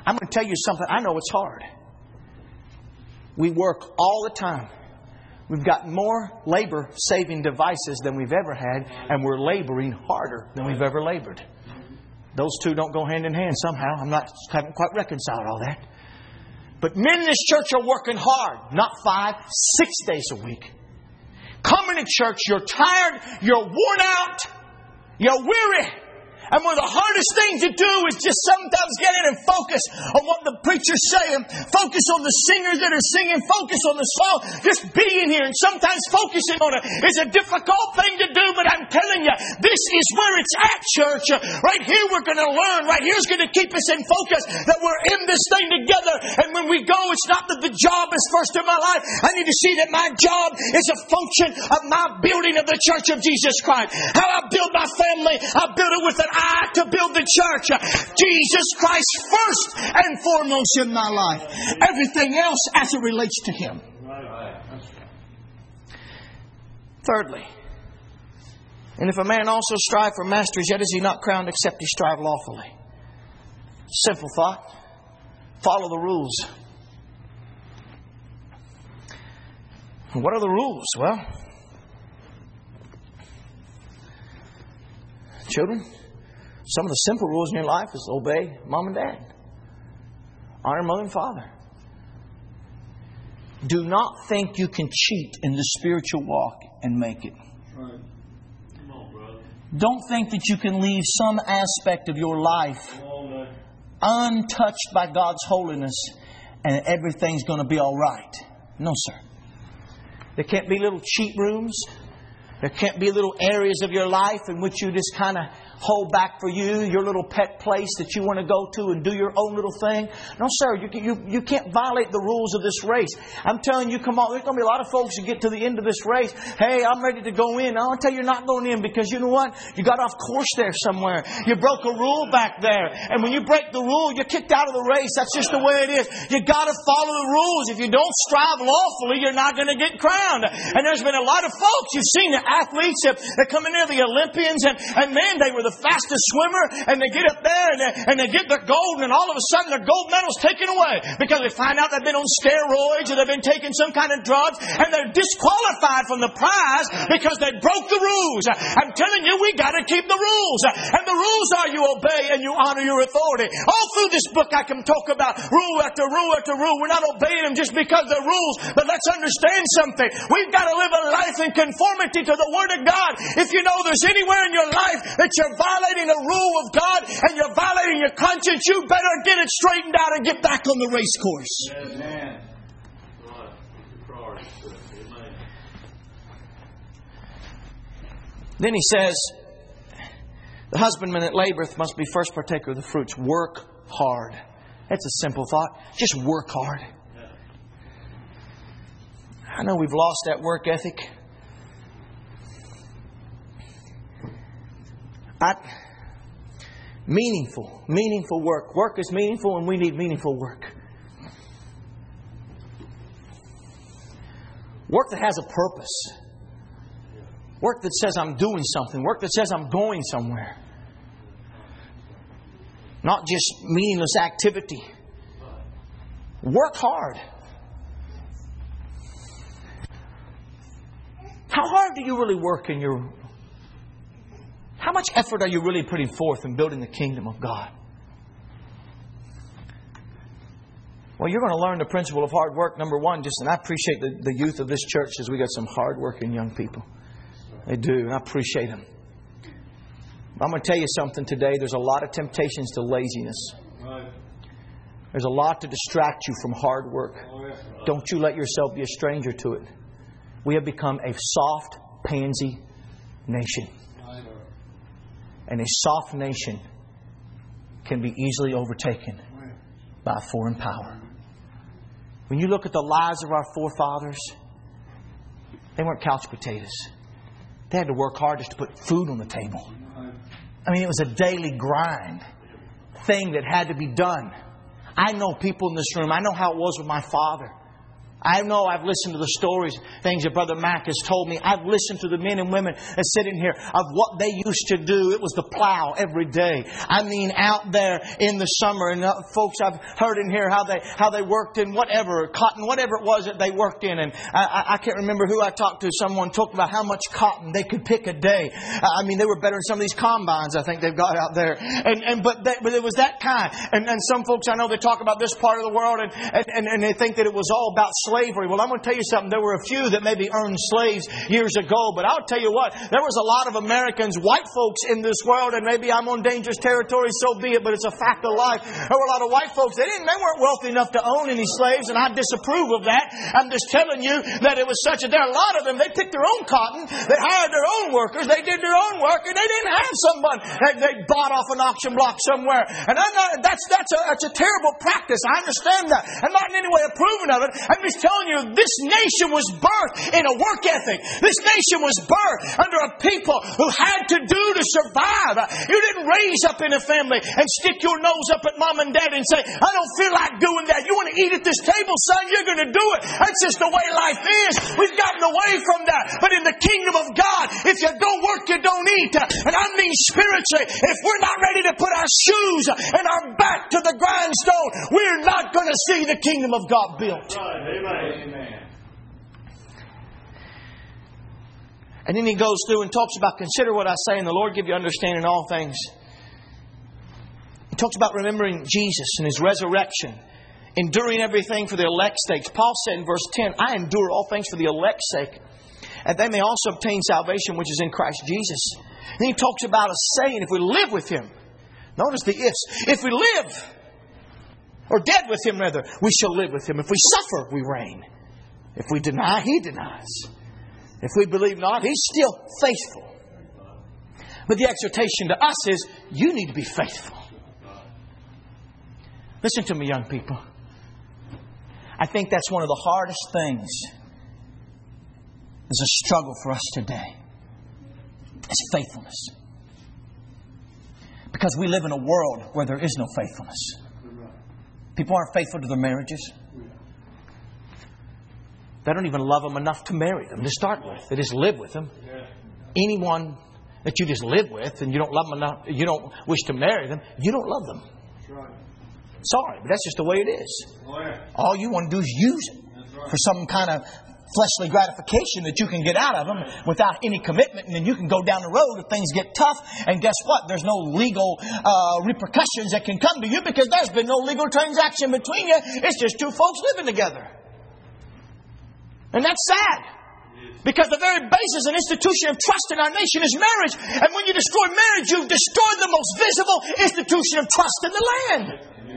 I'm going to tell you something. I know it's hard. We work all the time. We've got more labor-saving devices than we've ever had, and we're laboring harder than we've ever labored. Those two don't go hand in hand somehow. I'm not haven't quite reconciled all that. But men in this church are working hard, not five, six days a week. Coming to church, you're tired, you're worn out, you're weary. And one of the hardest things to do is just sometimes get in and focus on what the preacher's saying. Focus on the singers that are singing. Focus on the song. Just being here. And sometimes focusing on it is a difficult thing to do. But I'm telling you, this is where it's at, church. Right here we're going to learn. Right here's going to keep us in focus. That we're in this thing together. And when we go, it's not that the job is first in my life. I need to see that my job is a function of my building of the church of Jesus Christ. How I build my family, I build it with an I to build the church. Jesus Christ first and foremost in my life. Everything else as it relates to Him. Thirdly, and if a man also strive for masters, yet is he not crowned except he strive lawfully. Simple thought. Follow the rules. What are the rules? Well, children, some of the simple rules in your life is obey mom and dad. Honor mother and father. Do not think you can cheat in the spiritual walk and make it. Right. Come on, brother. Don't think that you can leave some aspect of your life Come on, man. untouched by God's holiness and everything's going to be all right. No, sir. There can't be little cheat rooms. There can't be little areas of your life in which you just kind of hold back for you, your little pet place that you want to go to and do your own little thing. No, sir, you, you, you can't violate the rules of this race. I'm telling you, come on, there's going to be a lot of folks who get to the end of this race. Hey, I'm ready to go in. I'll tell you you're not going in because you know what? You got off course there somewhere. You broke a rule back there. And when you break the rule, you're kicked out of the race. That's just the way it is. You got to follow the rules. If you don't strive lawfully, you're not going to get crowned. And there's been a lot of folks, you've seen the athletes that, that come in there, the Olympians, and, and man, they were the fastest swimmer, and they get up there and they, and they get their gold, and all of a sudden their gold medal's taken away because they find out they've been on steroids or they've been taking some kind of drugs, and they're disqualified from the prize because they broke the rules. I'm telling you, we got to keep the rules, and the rules are you obey and you honor your authority. All through this book I can talk about rule after rule after rule. We're not obeying them just because they're rules, but let's understand something. We've got to live a life in conformity to the Word of God. If you know there's anywhere in your life that you're violating a rule of God and you're violating your conscience, you better get it straightened out and get back on the race course. Amen. Then he says, the husbandman that laboreth must be first partaker of the fruits. Work hard. That's a simple thought. Just work hard. I know we've lost that work ethic. I, meaningful, meaningful work. Work is meaningful and we need meaningful work. Work that has a purpose. Work that says I'm doing something. Work that says I'm going somewhere. Not just meaningless activity. Work hard. How hard do you really work in your... How much effort are you really putting forth in building the kingdom of God? Well, you're going to learn the principle of hard work. Number one, just, and I appreciate the, the youth of this church as we got some hard-working young people. They do, and I appreciate them. I'm going to tell you something today. There's a lot of temptations to laziness. There's a lot to distract you from hard work. Don't you let yourself be a stranger to it. We have become a soft, pansy nation. And a soft nation can be easily overtaken by a foreign power. When you look at the lives of our forefathers, they weren't couch potatoes. They had to work hard just to put food on the table. I mean, it was a daily grind thing that had to be done. I know people in this room. I know how it was with my father. I know I've listened to the stories, things that Brother Mac has told me. I've listened to the men and women that sit in here of what they used to do. It was the plow every day. I mean, out there in the summer. And uh, folks, I've heard in here how they how they worked in whatever, cotton, whatever it was that they worked in. And I, I, I can't remember who I talked to. Someone talked about how much cotton they could pick a day. I mean, they were better than some of these combines I think they've got out there. And, and but, they, but it was that kind. And, and some folks I know, they talk about this part of the world and, and, and they think that it was all about slavery. Slavery. Well, I'm going to tell you something. There were a few that maybe earned slaves years ago, but I'll tell you what, there was a lot of Americans, white folks in this world, and maybe I'm on dangerous territory, so be it, but it's a fact of life. There were a lot of white folks. They didn't, they weren't wealthy enough to own any slaves, and I disapprove of that. I'm just telling you that it was such a, there are a lot of them, they picked their own cotton, they hired their own workers, they did their own work, and they didn't have someone that they bought off an auction block somewhere. And I'm not, that's, that's a, that's a terrible practice. I understand that. I'm not in any way approving of it. I'm just telling you, this nation was birthed in a work ethic. This nation was birthed under a people who had to do to survive. You didn't raise up in a family and stick your nose up at mom and dad and say, I don't feel like doing that. You want to eat at this table, son? You're going to do it. That's just the way life is. We've gotten away from that. But in the kingdom of God, if you don't work, you don't eat. And I mean spiritually, if we're not ready to put our shoes and our back to the grindstone, we're not going to see the kingdom of God built. Amen. And then he goes through and talks about, consider what I say, and the Lord give you understanding in all things. He talks about remembering Jesus and His resurrection, enduring everything for the elect's sake. Paul said in verse ten, I endure all things for the elect's sake, and they may also obtain salvation which is in Christ Jesus. And then he talks about a saying, if we live with Him, notice the ifs, if we live, or dead with Him rather, we shall live with Him. If we suffer, we reign. If we deny, He denies. If we believe not, He's still faithful. But the exhortation to us is, you need to be faithful. Listen to me, young people. I think that's one of the hardest things. There's a struggle for us today. It's faithfulness. Because we live in a world where there is no faithfulness. People aren't faithful to their marriages. They don't even love them enough to marry them to start with. They just live with them. Anyone that you just live with and you don't love them enough, you don't wish to marry them, you don't love them. Sorry, but that's just the way it is. All you want to do is use it for some kind of fleshly gratification that you can get out of them without any commitment. And then you can go down the road if things get tough. And guess what? There's no legal uh, repercussions that can come to you because there's been no legal transaction between you. It's just two folks living together. And that's sad. Because the very basis and institution of trust in our nation is marriage. And when you destroy marriage, you've destroyed the most visible institution of trust in the land.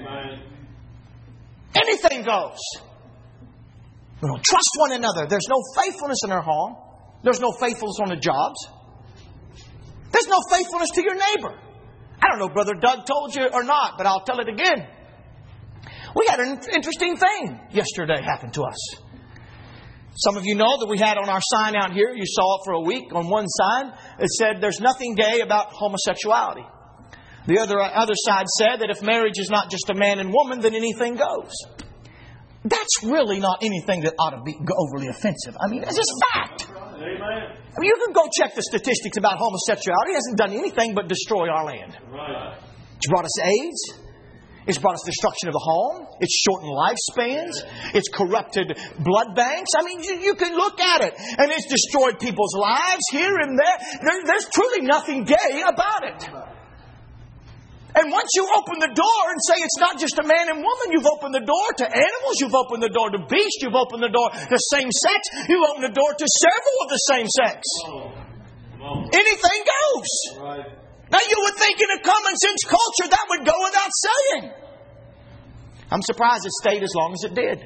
Anything goes. We don't trust one another. There's no faithfulness in our home. There's no faithfulness on the jobs. There's no faithfulness to your neighbor. I don't know if Brother Doug told you or not, but I'll tell it again. We had an interesting thing yesterday happen to us. Some of you know that we had on our sign out here, you saw it for a week, on one sign, it said there's nothing gay about homosexuality. The other, other side said that if marriage is not just a man and woman, then anything goes. That's really not anything that ought to be overly offensive. I mean, it's just fact. Amen. I mean, you can go check the statistics about homosexuality. It hasn't done anything but destroy our land. Right. It's brought us AIDS. It's brought us destruction of the home. It's shortened lifespans. It's corrupted blood banks. I mean, you, you can look at it. And it's destroyed people's lives here and there. there. There's truly nothing gay about it. And once you open the door and say it's not just a man and woman, you've opened the door to animals, you've opened the door to beasts, you've opened the door to same sex, you've opened the door to several of the same sex. Anything goes. Now you would think in a common sense culture that would go without saying. I'm surprised it stayed as long as it did.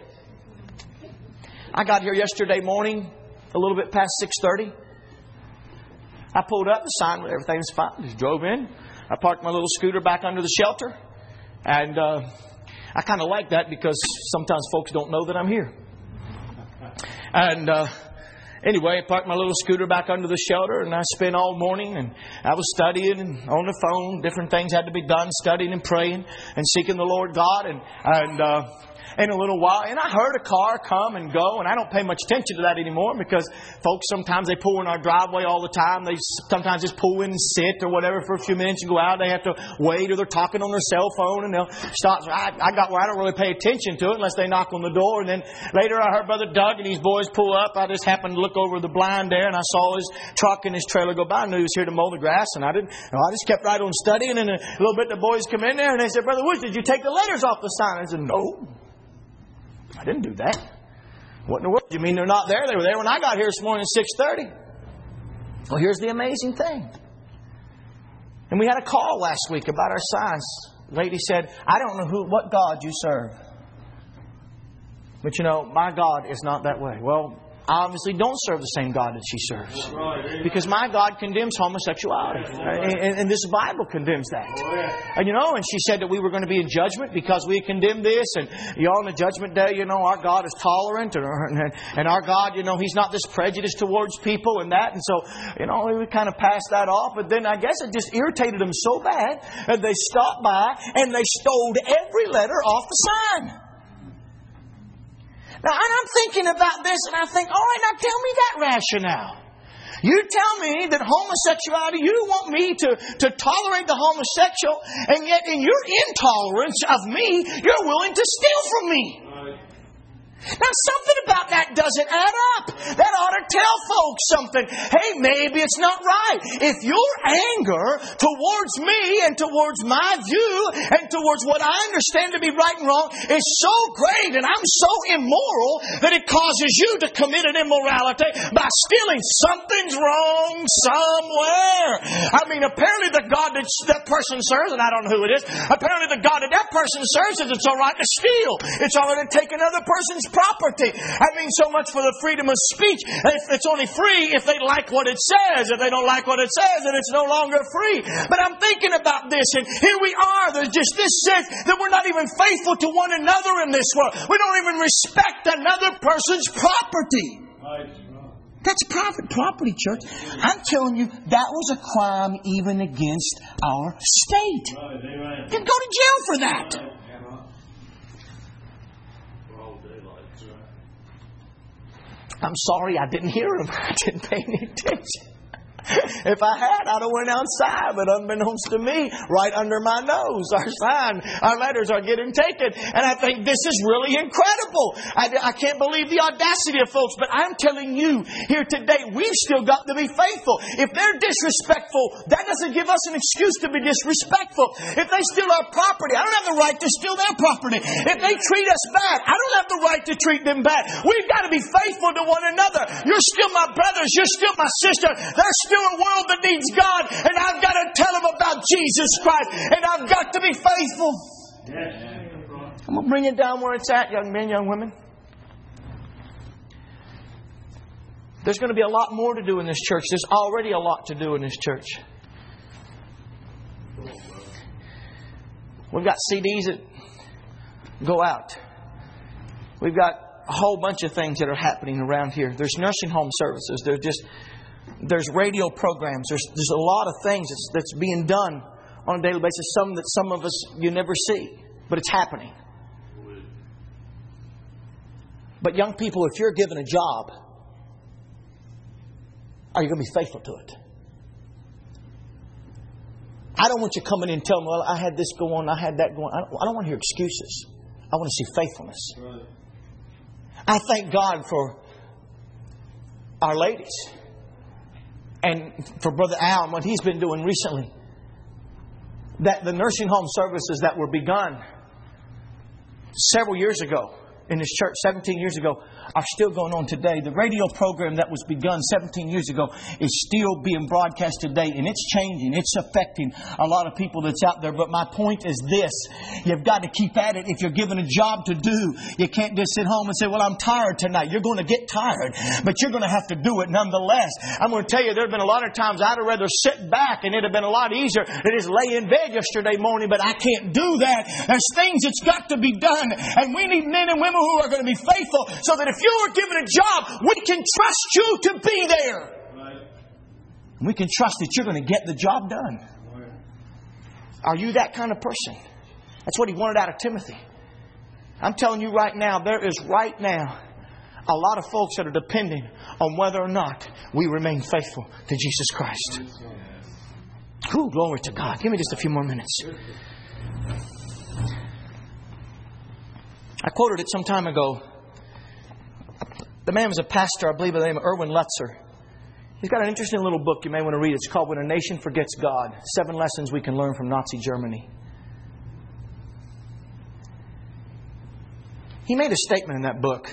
I got here yesterday morning, a little bit past six thirty. I pulled up, the sign, everything was fine, just drove in. I parked my little scooter back under the shelter. And uh, I kind of like that because sometimes folks don't know that I'm here. And uh, anyway, I parked my little scooter back under the shelter. And I spent all morning and I was studying and on the phone. Different things had to be done, studying and praying and seeking the Lord God. And, and uh, in a little while. And I heard a car come and go, and I don't pay much attention to that anymore because folks, sometimes they pull in our driveway all the time. They sometimes just pull in and sit or whatever for a few minutes and go out. They have to wait, or they're talking on their cell phone and they'll stop. I, I got where I don't really pay attention to it unless they knock on the door. And then later I heard Brother Doug and his boys pull up. I just happened to look over the blind there and I saw his truck and his trailer go by. I knew he was here to mow the grass, and I didn't. You know, I just kept right on studying. And a little bit the boys come in there and they said, "Brother Woods, did you take the letters off the sign?" I said, "No, I didn't do that." "What in the world? You mean they're not there? They were there when I got here this morning at six thirty. Well, here's the amazing thing. And we had a call last week about our signs. The lady said, "I don't know who, what God you serve. But you know, my God is not that way." Well, I obviously don't serve the same God that she serves. Because my God condemns homosexuality. And, and this Bible condemns that. And you know, and she said that we were going to be in judgment because we condemned this. And y'all, on the judgment day, you know, our God is tolerant. And, and our God, you know, He's not this prejudiced towards people and that. And so, you know, we kind of passed that off. But then I guess it just irritated them so bad that they stopped by and they stole every letter off the sign. Now, and I'm thinking about this, and I think, all right, now tell me that rationale. You tell me that homosexuality, you want me to, to tolerate the homosexual, and yet in your intolerance of me, you're willing to steal from me. Now, something about that doesn't add up. That ought to tell folks something. Hey, maybe it's not right. If your anger towards me and towards my view and towards what I understand to be right and wrong is so great and I'm so immoral that it causes you to commit an immorality by stealing, something's wrong somewhere. I mean, apparently the God that that person serves, and I don't know who it is, apparently the God that that person serves says it's all right to steal. It's all right to take another person's property. I mean, so much for the freedom of speech. It's only free if they like what it says. If they don't like what it says, then it's no longer free. But I'm thinking about this, and here we are. There's just this sense that we're not even faithful to one another in this world. We don't even respect another person's property. That's private property, church. I'm telling you, that was a crime even against our state. You can go to jail for that. I'm sorry I didn't hear him. I didn't pay any attention. If I had, I'd have went outside. But unbeknownst to me, right under my nose, our sign, our letters are getting taken. And I think this is really incredible. I, I can't believe the audacity of folks. But I'm telling you here today, we've still got to be faithful. If they're disrespectful, that doesn't give us an excuse to be disrespectful. If they steal our property, I don't have the right to steal their property. If they treat us bad, I don't have the right to treat them bad. We've got to be faithful to one another. You're still my brothers. You're still my sister. They're still a world that needs God, and I've got to tell them about Jesus Christ, and I've got to be faithful. I'm going to bring it down where it's at, young men, young women. There's going to be a lot more to do in this church. There's already a lot to do in this church. We've got C Ds that go out. We've got a whole bunch of things that are happening around here. There's nursing home services. There's just There's radio programs. There's there's a lot of things that's, that's being done on a daily basis. Some that some of us you never see, but it's happening. But young people, if you're given a job, are you going to be faithful to it? I don't want you coming in and telling me, well, I had this go on, I had that go on. I don't, I don't want to hear excuses. I want to see faithfulness. Right. I thank God for our ladies. And for Brother Al and what he's been doing recently. That the nursing home services that were begun several years ago in this church, seventeen years ago, are still going on today. The radio program that was begun seventeen years ago is still being broadcast today. And it's changing. It's affecting a lot of people that's out there. But my point is this. You've got to keep at it. If you're given a job to do, you can't just sit home and say, well, I'm tired tonight. You're going to get tired. But you're going to have to do it nonetheless. I'm going to tell you, there have been a lot of times I'd have rather sit back, and it'd have been a lot easier than just lay in bed yesterday morning. But I can't do that. There's things that's got to be done. And we need men and women who are going to be faithful, so that if you are given a job, we can trust you to be there. Right. We can trust that you're going to get the job done. Right. Are you that kind of person? That's what he wanted out of Timothy. I'm telling you right now, there is right now a lot of folks that are depending on whether or not we remain faithful to Jesus Christ. Ooh, glory to God. Give me just a few more minutes. I quoted it some time ago. The man was a pastor, I believe, by the name of Erwin Lutzer. He's got an interesting little book you may want to read. It's called When a Nation Forgets God. Seven Lessons We Can Learn from Nazi Germany. He made a statement in that book.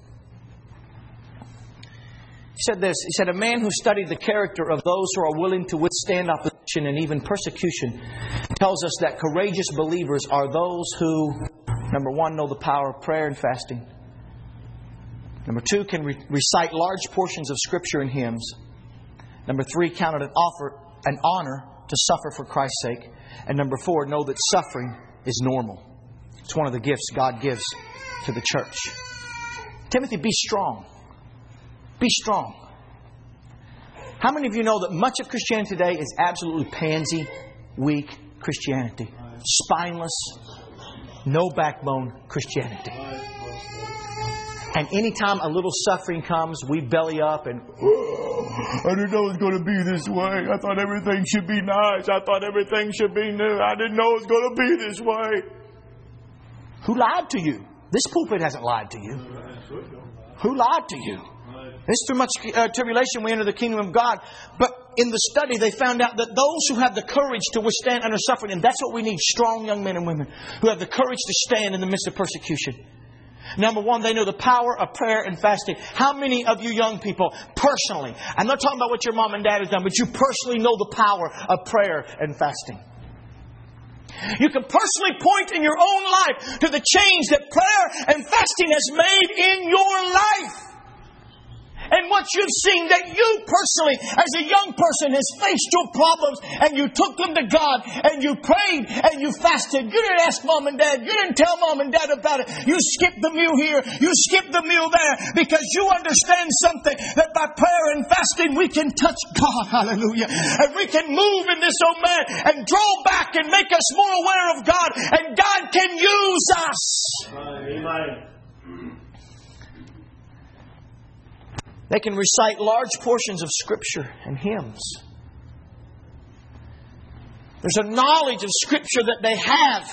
He said this. He said, a man who studied the character of those who are willing to withstand opposition and even persecution tells us that courageous believers are those who, number one, know the power of prayer and fasting. Number two, can re- recite large portions of Scripture and hymns. Number three, count it an offer, an honor to suffer for Christ's sake. And number four, know that suffering is normal. It's one of the gifts God gives to the church. Timothy, be strong. Be strong. How many of you know that much of Christianity today is absolutely pansy, weak Christianity? Spineless, no backbone Christianity. And anytime a little suffering comes, we belly up and, oh, I didn't know it was going to be this way. I thought everything should be nice. I thought everything should be new. I didn't know it was going to be this way. Who lied to you? This pulpit hasn't lied to you. Who lied to you? It's through much uh, tribulation we enter the kingdom of God. But in the study, they found out that those who have the courage to withstand under suffering, and that's what we need, strong young men and women who have the courage to stand in the midst of persecution. Number one, they know the power of prayer and fasting. How many of you young people, personally, I'm not talking about what your mom and dad has done, but you personally know the power of prayer and fasting. You can personally point in your own life to the change that prayer and fasting has made in your life. And what you've seen that you personally, as a young person, has faced your problems and you took them to God and you prayed and you fasted. You didn't ask mom and dad. You didn't tell mom and dad about it. You skipped the meal here. You skipped the meal there because you understand something that by prayer and fasting we can touch God. Hallelujah. And we can move in this, oh man, and draw back and make us more aware of God. And God can use us. Amen. They can recite large portions of Scripture and hymns. There's a knowledge of Scripture that they have.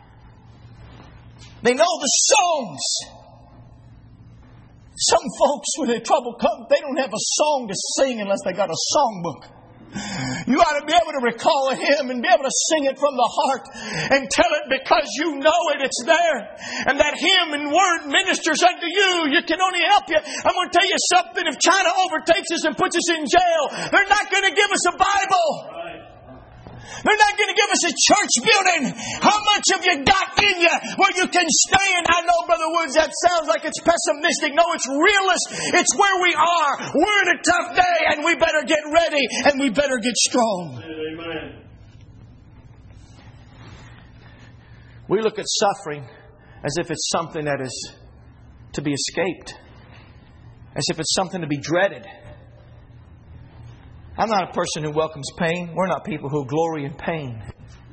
They know the songs. Some folks, when their trouble comes, they don't have a song to sing unless they got a songbook. You ought to be able to recall a hymn and be able to sing it from the heart and tell it because you know it, it's there. And that hymn and word ministers unto you. You can only help you. I'm going to tell you something. If China overtakes us and puts us in jail, they're not going to give us a Bible. They're not going to give us a church building. How much have you got in you where you can stand? I know, Brother Woods, that sounds like it's pessimistic. No, it's realist. It's where we are. We're in a tough day and we better get ready and we better get strong. Amen. We look at suffering as if it's something that is to be escaped. As if it's something to be dreaded. I'm not a person who welcomes pain. We're not people who glory in pain.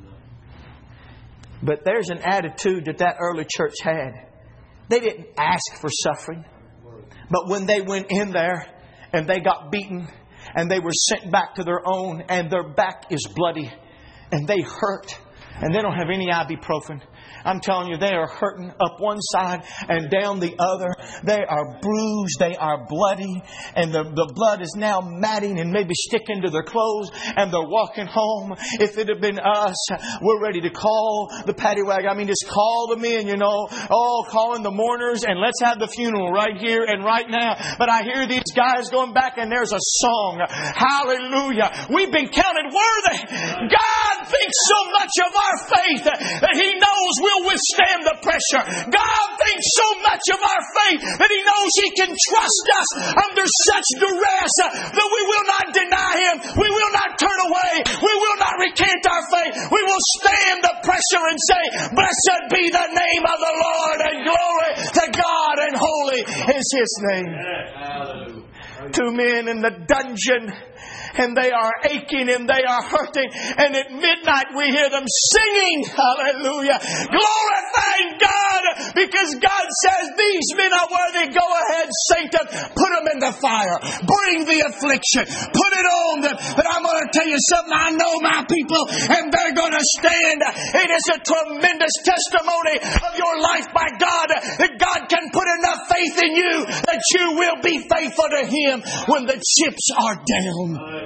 But there's an attitude that that early church had. They didn't ask for suffering. But when they went in there and they got beaten and they were sent back to their own and their back is bloody and they hurt and they don't have any ibuprofen. I'm telling you, they are hurting up one side and down the other. They are bruised. They are bloody. And the, the blood is now matting and maybe sticking to their clothes. And they're walking home. If it had been us, we're ready to call the paddy wagon. I mean, just call the men, you know. Oh, calling the mourners and let's have the funeral right here and right now. But I hear these guys going back and there's a song. Hallelujah. We've been counted worthy. God thinks so much of our faith that He knows we'll We'll withstand the pressure. God thinks so much of our faith that He knows He can trust us under such duress that we will not deny Him. We will not turn away. We will not recant our faith. We will stand the pressure and say, blessed be the name of the Lord and glory to God and holy is His name. Two men in the dungeon, and they are aching and they are hurting. And at midnight we hear them singing, hallelujah, glorifying God, because God says these men are worthy. Go ahead, Satan, put them in the fire. Bring the affliction. Put it on them. But I'm going to tell you something. I know my people, and they're going to stand. It is a tremendous testimony of your life by God, that God can put enough faith in you that you will be faithful to Him when the chips are down.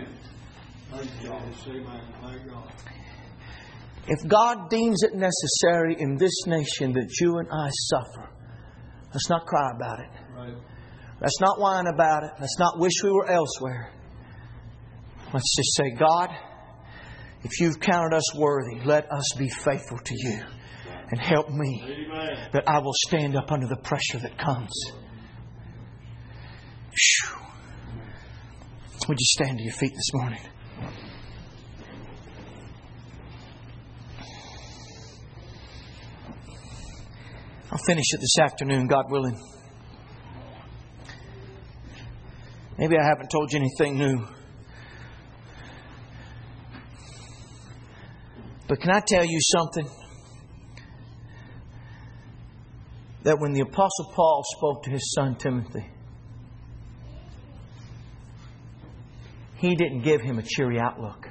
If God deems it necessary in this nation that you and I suffer, let's not cry about it. Let's not whine about it. Let's not wish we were elsewhere. Let's just say, God, if you've counted us worthy, let us be faithful to you. And help me, amen, that I will stand up under the pressure that comes. Whew. Would you stand to your feet this morning? I'll finish it this afternoon, God willing. Maybe I haven't told you anything new. But can I tell you something? That when the Apostle Paul spoke to his son Timothy, he didn't give him a cheery outlook.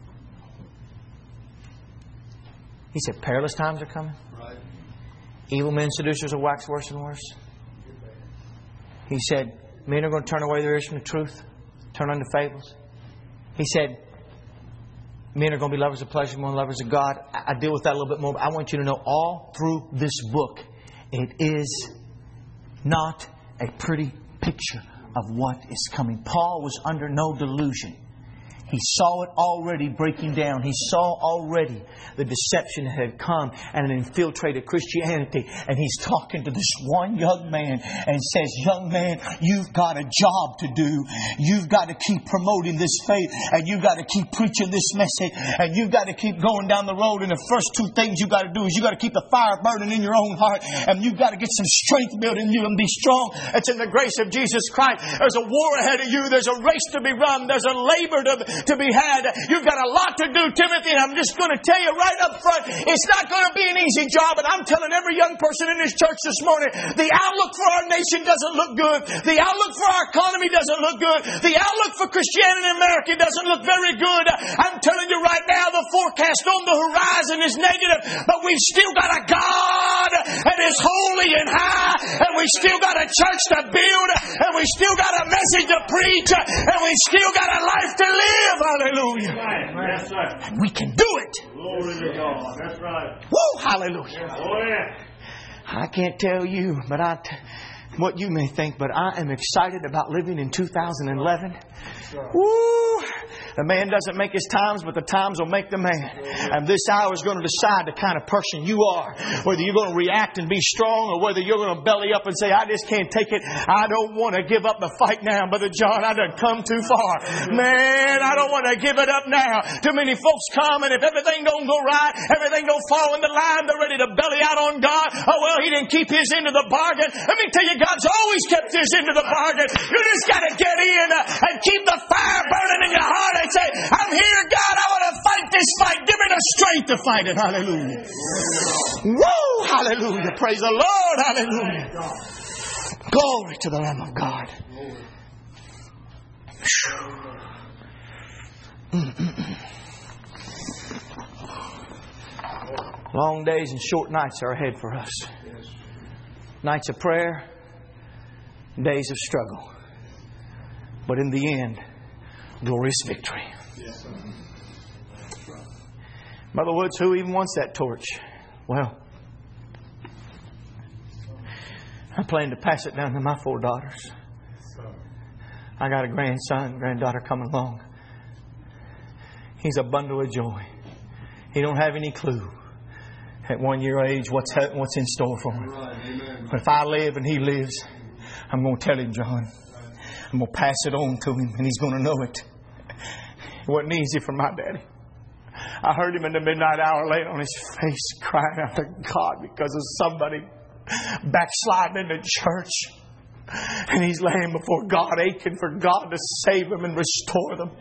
He said, perilous times are coming. Right. Evil men, seducers will wax worse and worse. He said, men are going to turn away their ears from the truth, turn unto fables. He said, men are going to be lovers of pleasure more than lovers of God. I deal with that a little bit more, but I want you to know all through this book, it is not a pretty picture of what is coming. Paul was under no delusion. He saw it already breaking down. He saw already the deception that had come and infiltrated Christianity. And he's talking to this one young man and says, young man, you've got a job to do. You've got to keep promoting this faith. And you've got to keep preaching this message. And you've got to keep going down the road. And the first two things you've got to do is you've got to keep the fire burning in your own heart. And you've got to get some strength built in you and be strong. It's in the grace of Jesus Christ. There's a war ahead of you. There's a race to be run. There's a labor to to be had. You've got a lot to do, Timothy. And I'm just going to tell you right up front, it's not going to be an easy job. And I'm telling every young person in this church this morning, the outlook for our nation doesn't look good. The outlook for our economy doesn't look good. The outlook for Christianity in America doesn't look very good. I'm telling you right now, the forecast on the horizon is negative. But we've still got a God that is holy and high. And we've still got a church to build. And we've still got a message to preach. And we've still got a life to live. Hallelujah. Yes, sir. And we can do it. Glory to God. That's right. Woo! Hallelujah. Oh, yeah. I can't tell you, but I, t- what you may think, but I am excited about living in two thousand eleven. Woo! The man doesn't make his times, but the times will make the man. And this hour is going to decide the kind of person you are. Whether you're going to react and be strong, or whether you're going to belly up and say, I just can't take it. I don't want to give up the fight now, Brother John. I done come too far. Man, I don't want to give it up now. Too many folks come, and if everything don't go right, everything don't fall in the line, they're ready to belly out on God. Oh, well, He didn't keep His end of the bargain. Let me tell you, God's always kept His end of the bargain. You just got to get in and keep the fire burning in your heart and say, I'm here, God. I want to fight this fight. Give me the strength to fight it. Hallelujah. Woo! Hallelujah. Praise the Lord. Hallelujah. Glory to the Lamb of God. Long days and short nights are ahead for us. Nights of prayer, days of struggle. But in the end, glorious victory. Yes, Brother Woods, who even wants that torch? Well, I plan to pass it down to my four daughters. I got a grandson, granddaughter coming along. He's a bundle of joy. He don't have any clue at one year age what's what's in store for him. But if I live and he lives, I'm going to tell him, John. I'm going to pass it on to him, and he's going to know it. It wasn't easy for my daddy. I heard him in the midnight hour laying on his face crying out to God because of somebody backsliding in the church. And he's laying before God, aching for God to save him and restore them.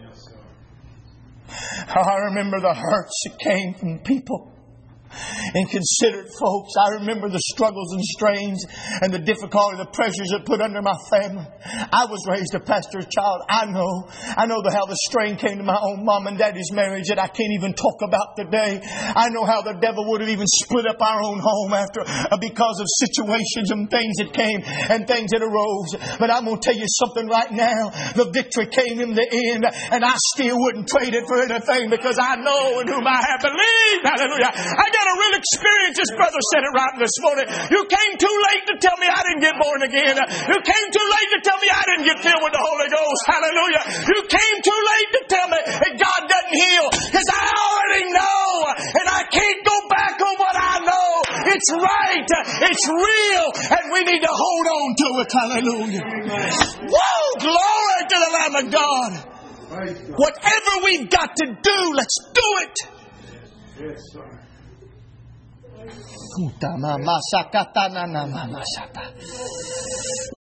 I remember the hurts that came from people. Inconsiderate folks. I remember the struggles and strains and the difficulty, the pressures that put under my family. I was raised a pastor's child. I know. I know the, how the strain came to my own mom and daddy's marriage that I can't even talk about today. I know how the devil would have even split up our own home after uh, because of situations and things that came and things that arose. But I'm going to tell you something right now. The victory came in the end, and I still wouldn't trade it for anything because I know in whom I have believed. Hallelujah. I got a real experience. This brother said it right this morning. You came too late to tell me I didn't get born again. You came too late to tell me I didn't get filled with the Holy Ghost. Hallelujah. You came too late to tell me that God doesn't heal, because I already know, and I can't go back on what I know. It's right. It's real, and we need to hold on to it. Hallelujah. Whoa! Glory to the Lamb of God. Whatever we've got to do, let's do it. Yes, sir.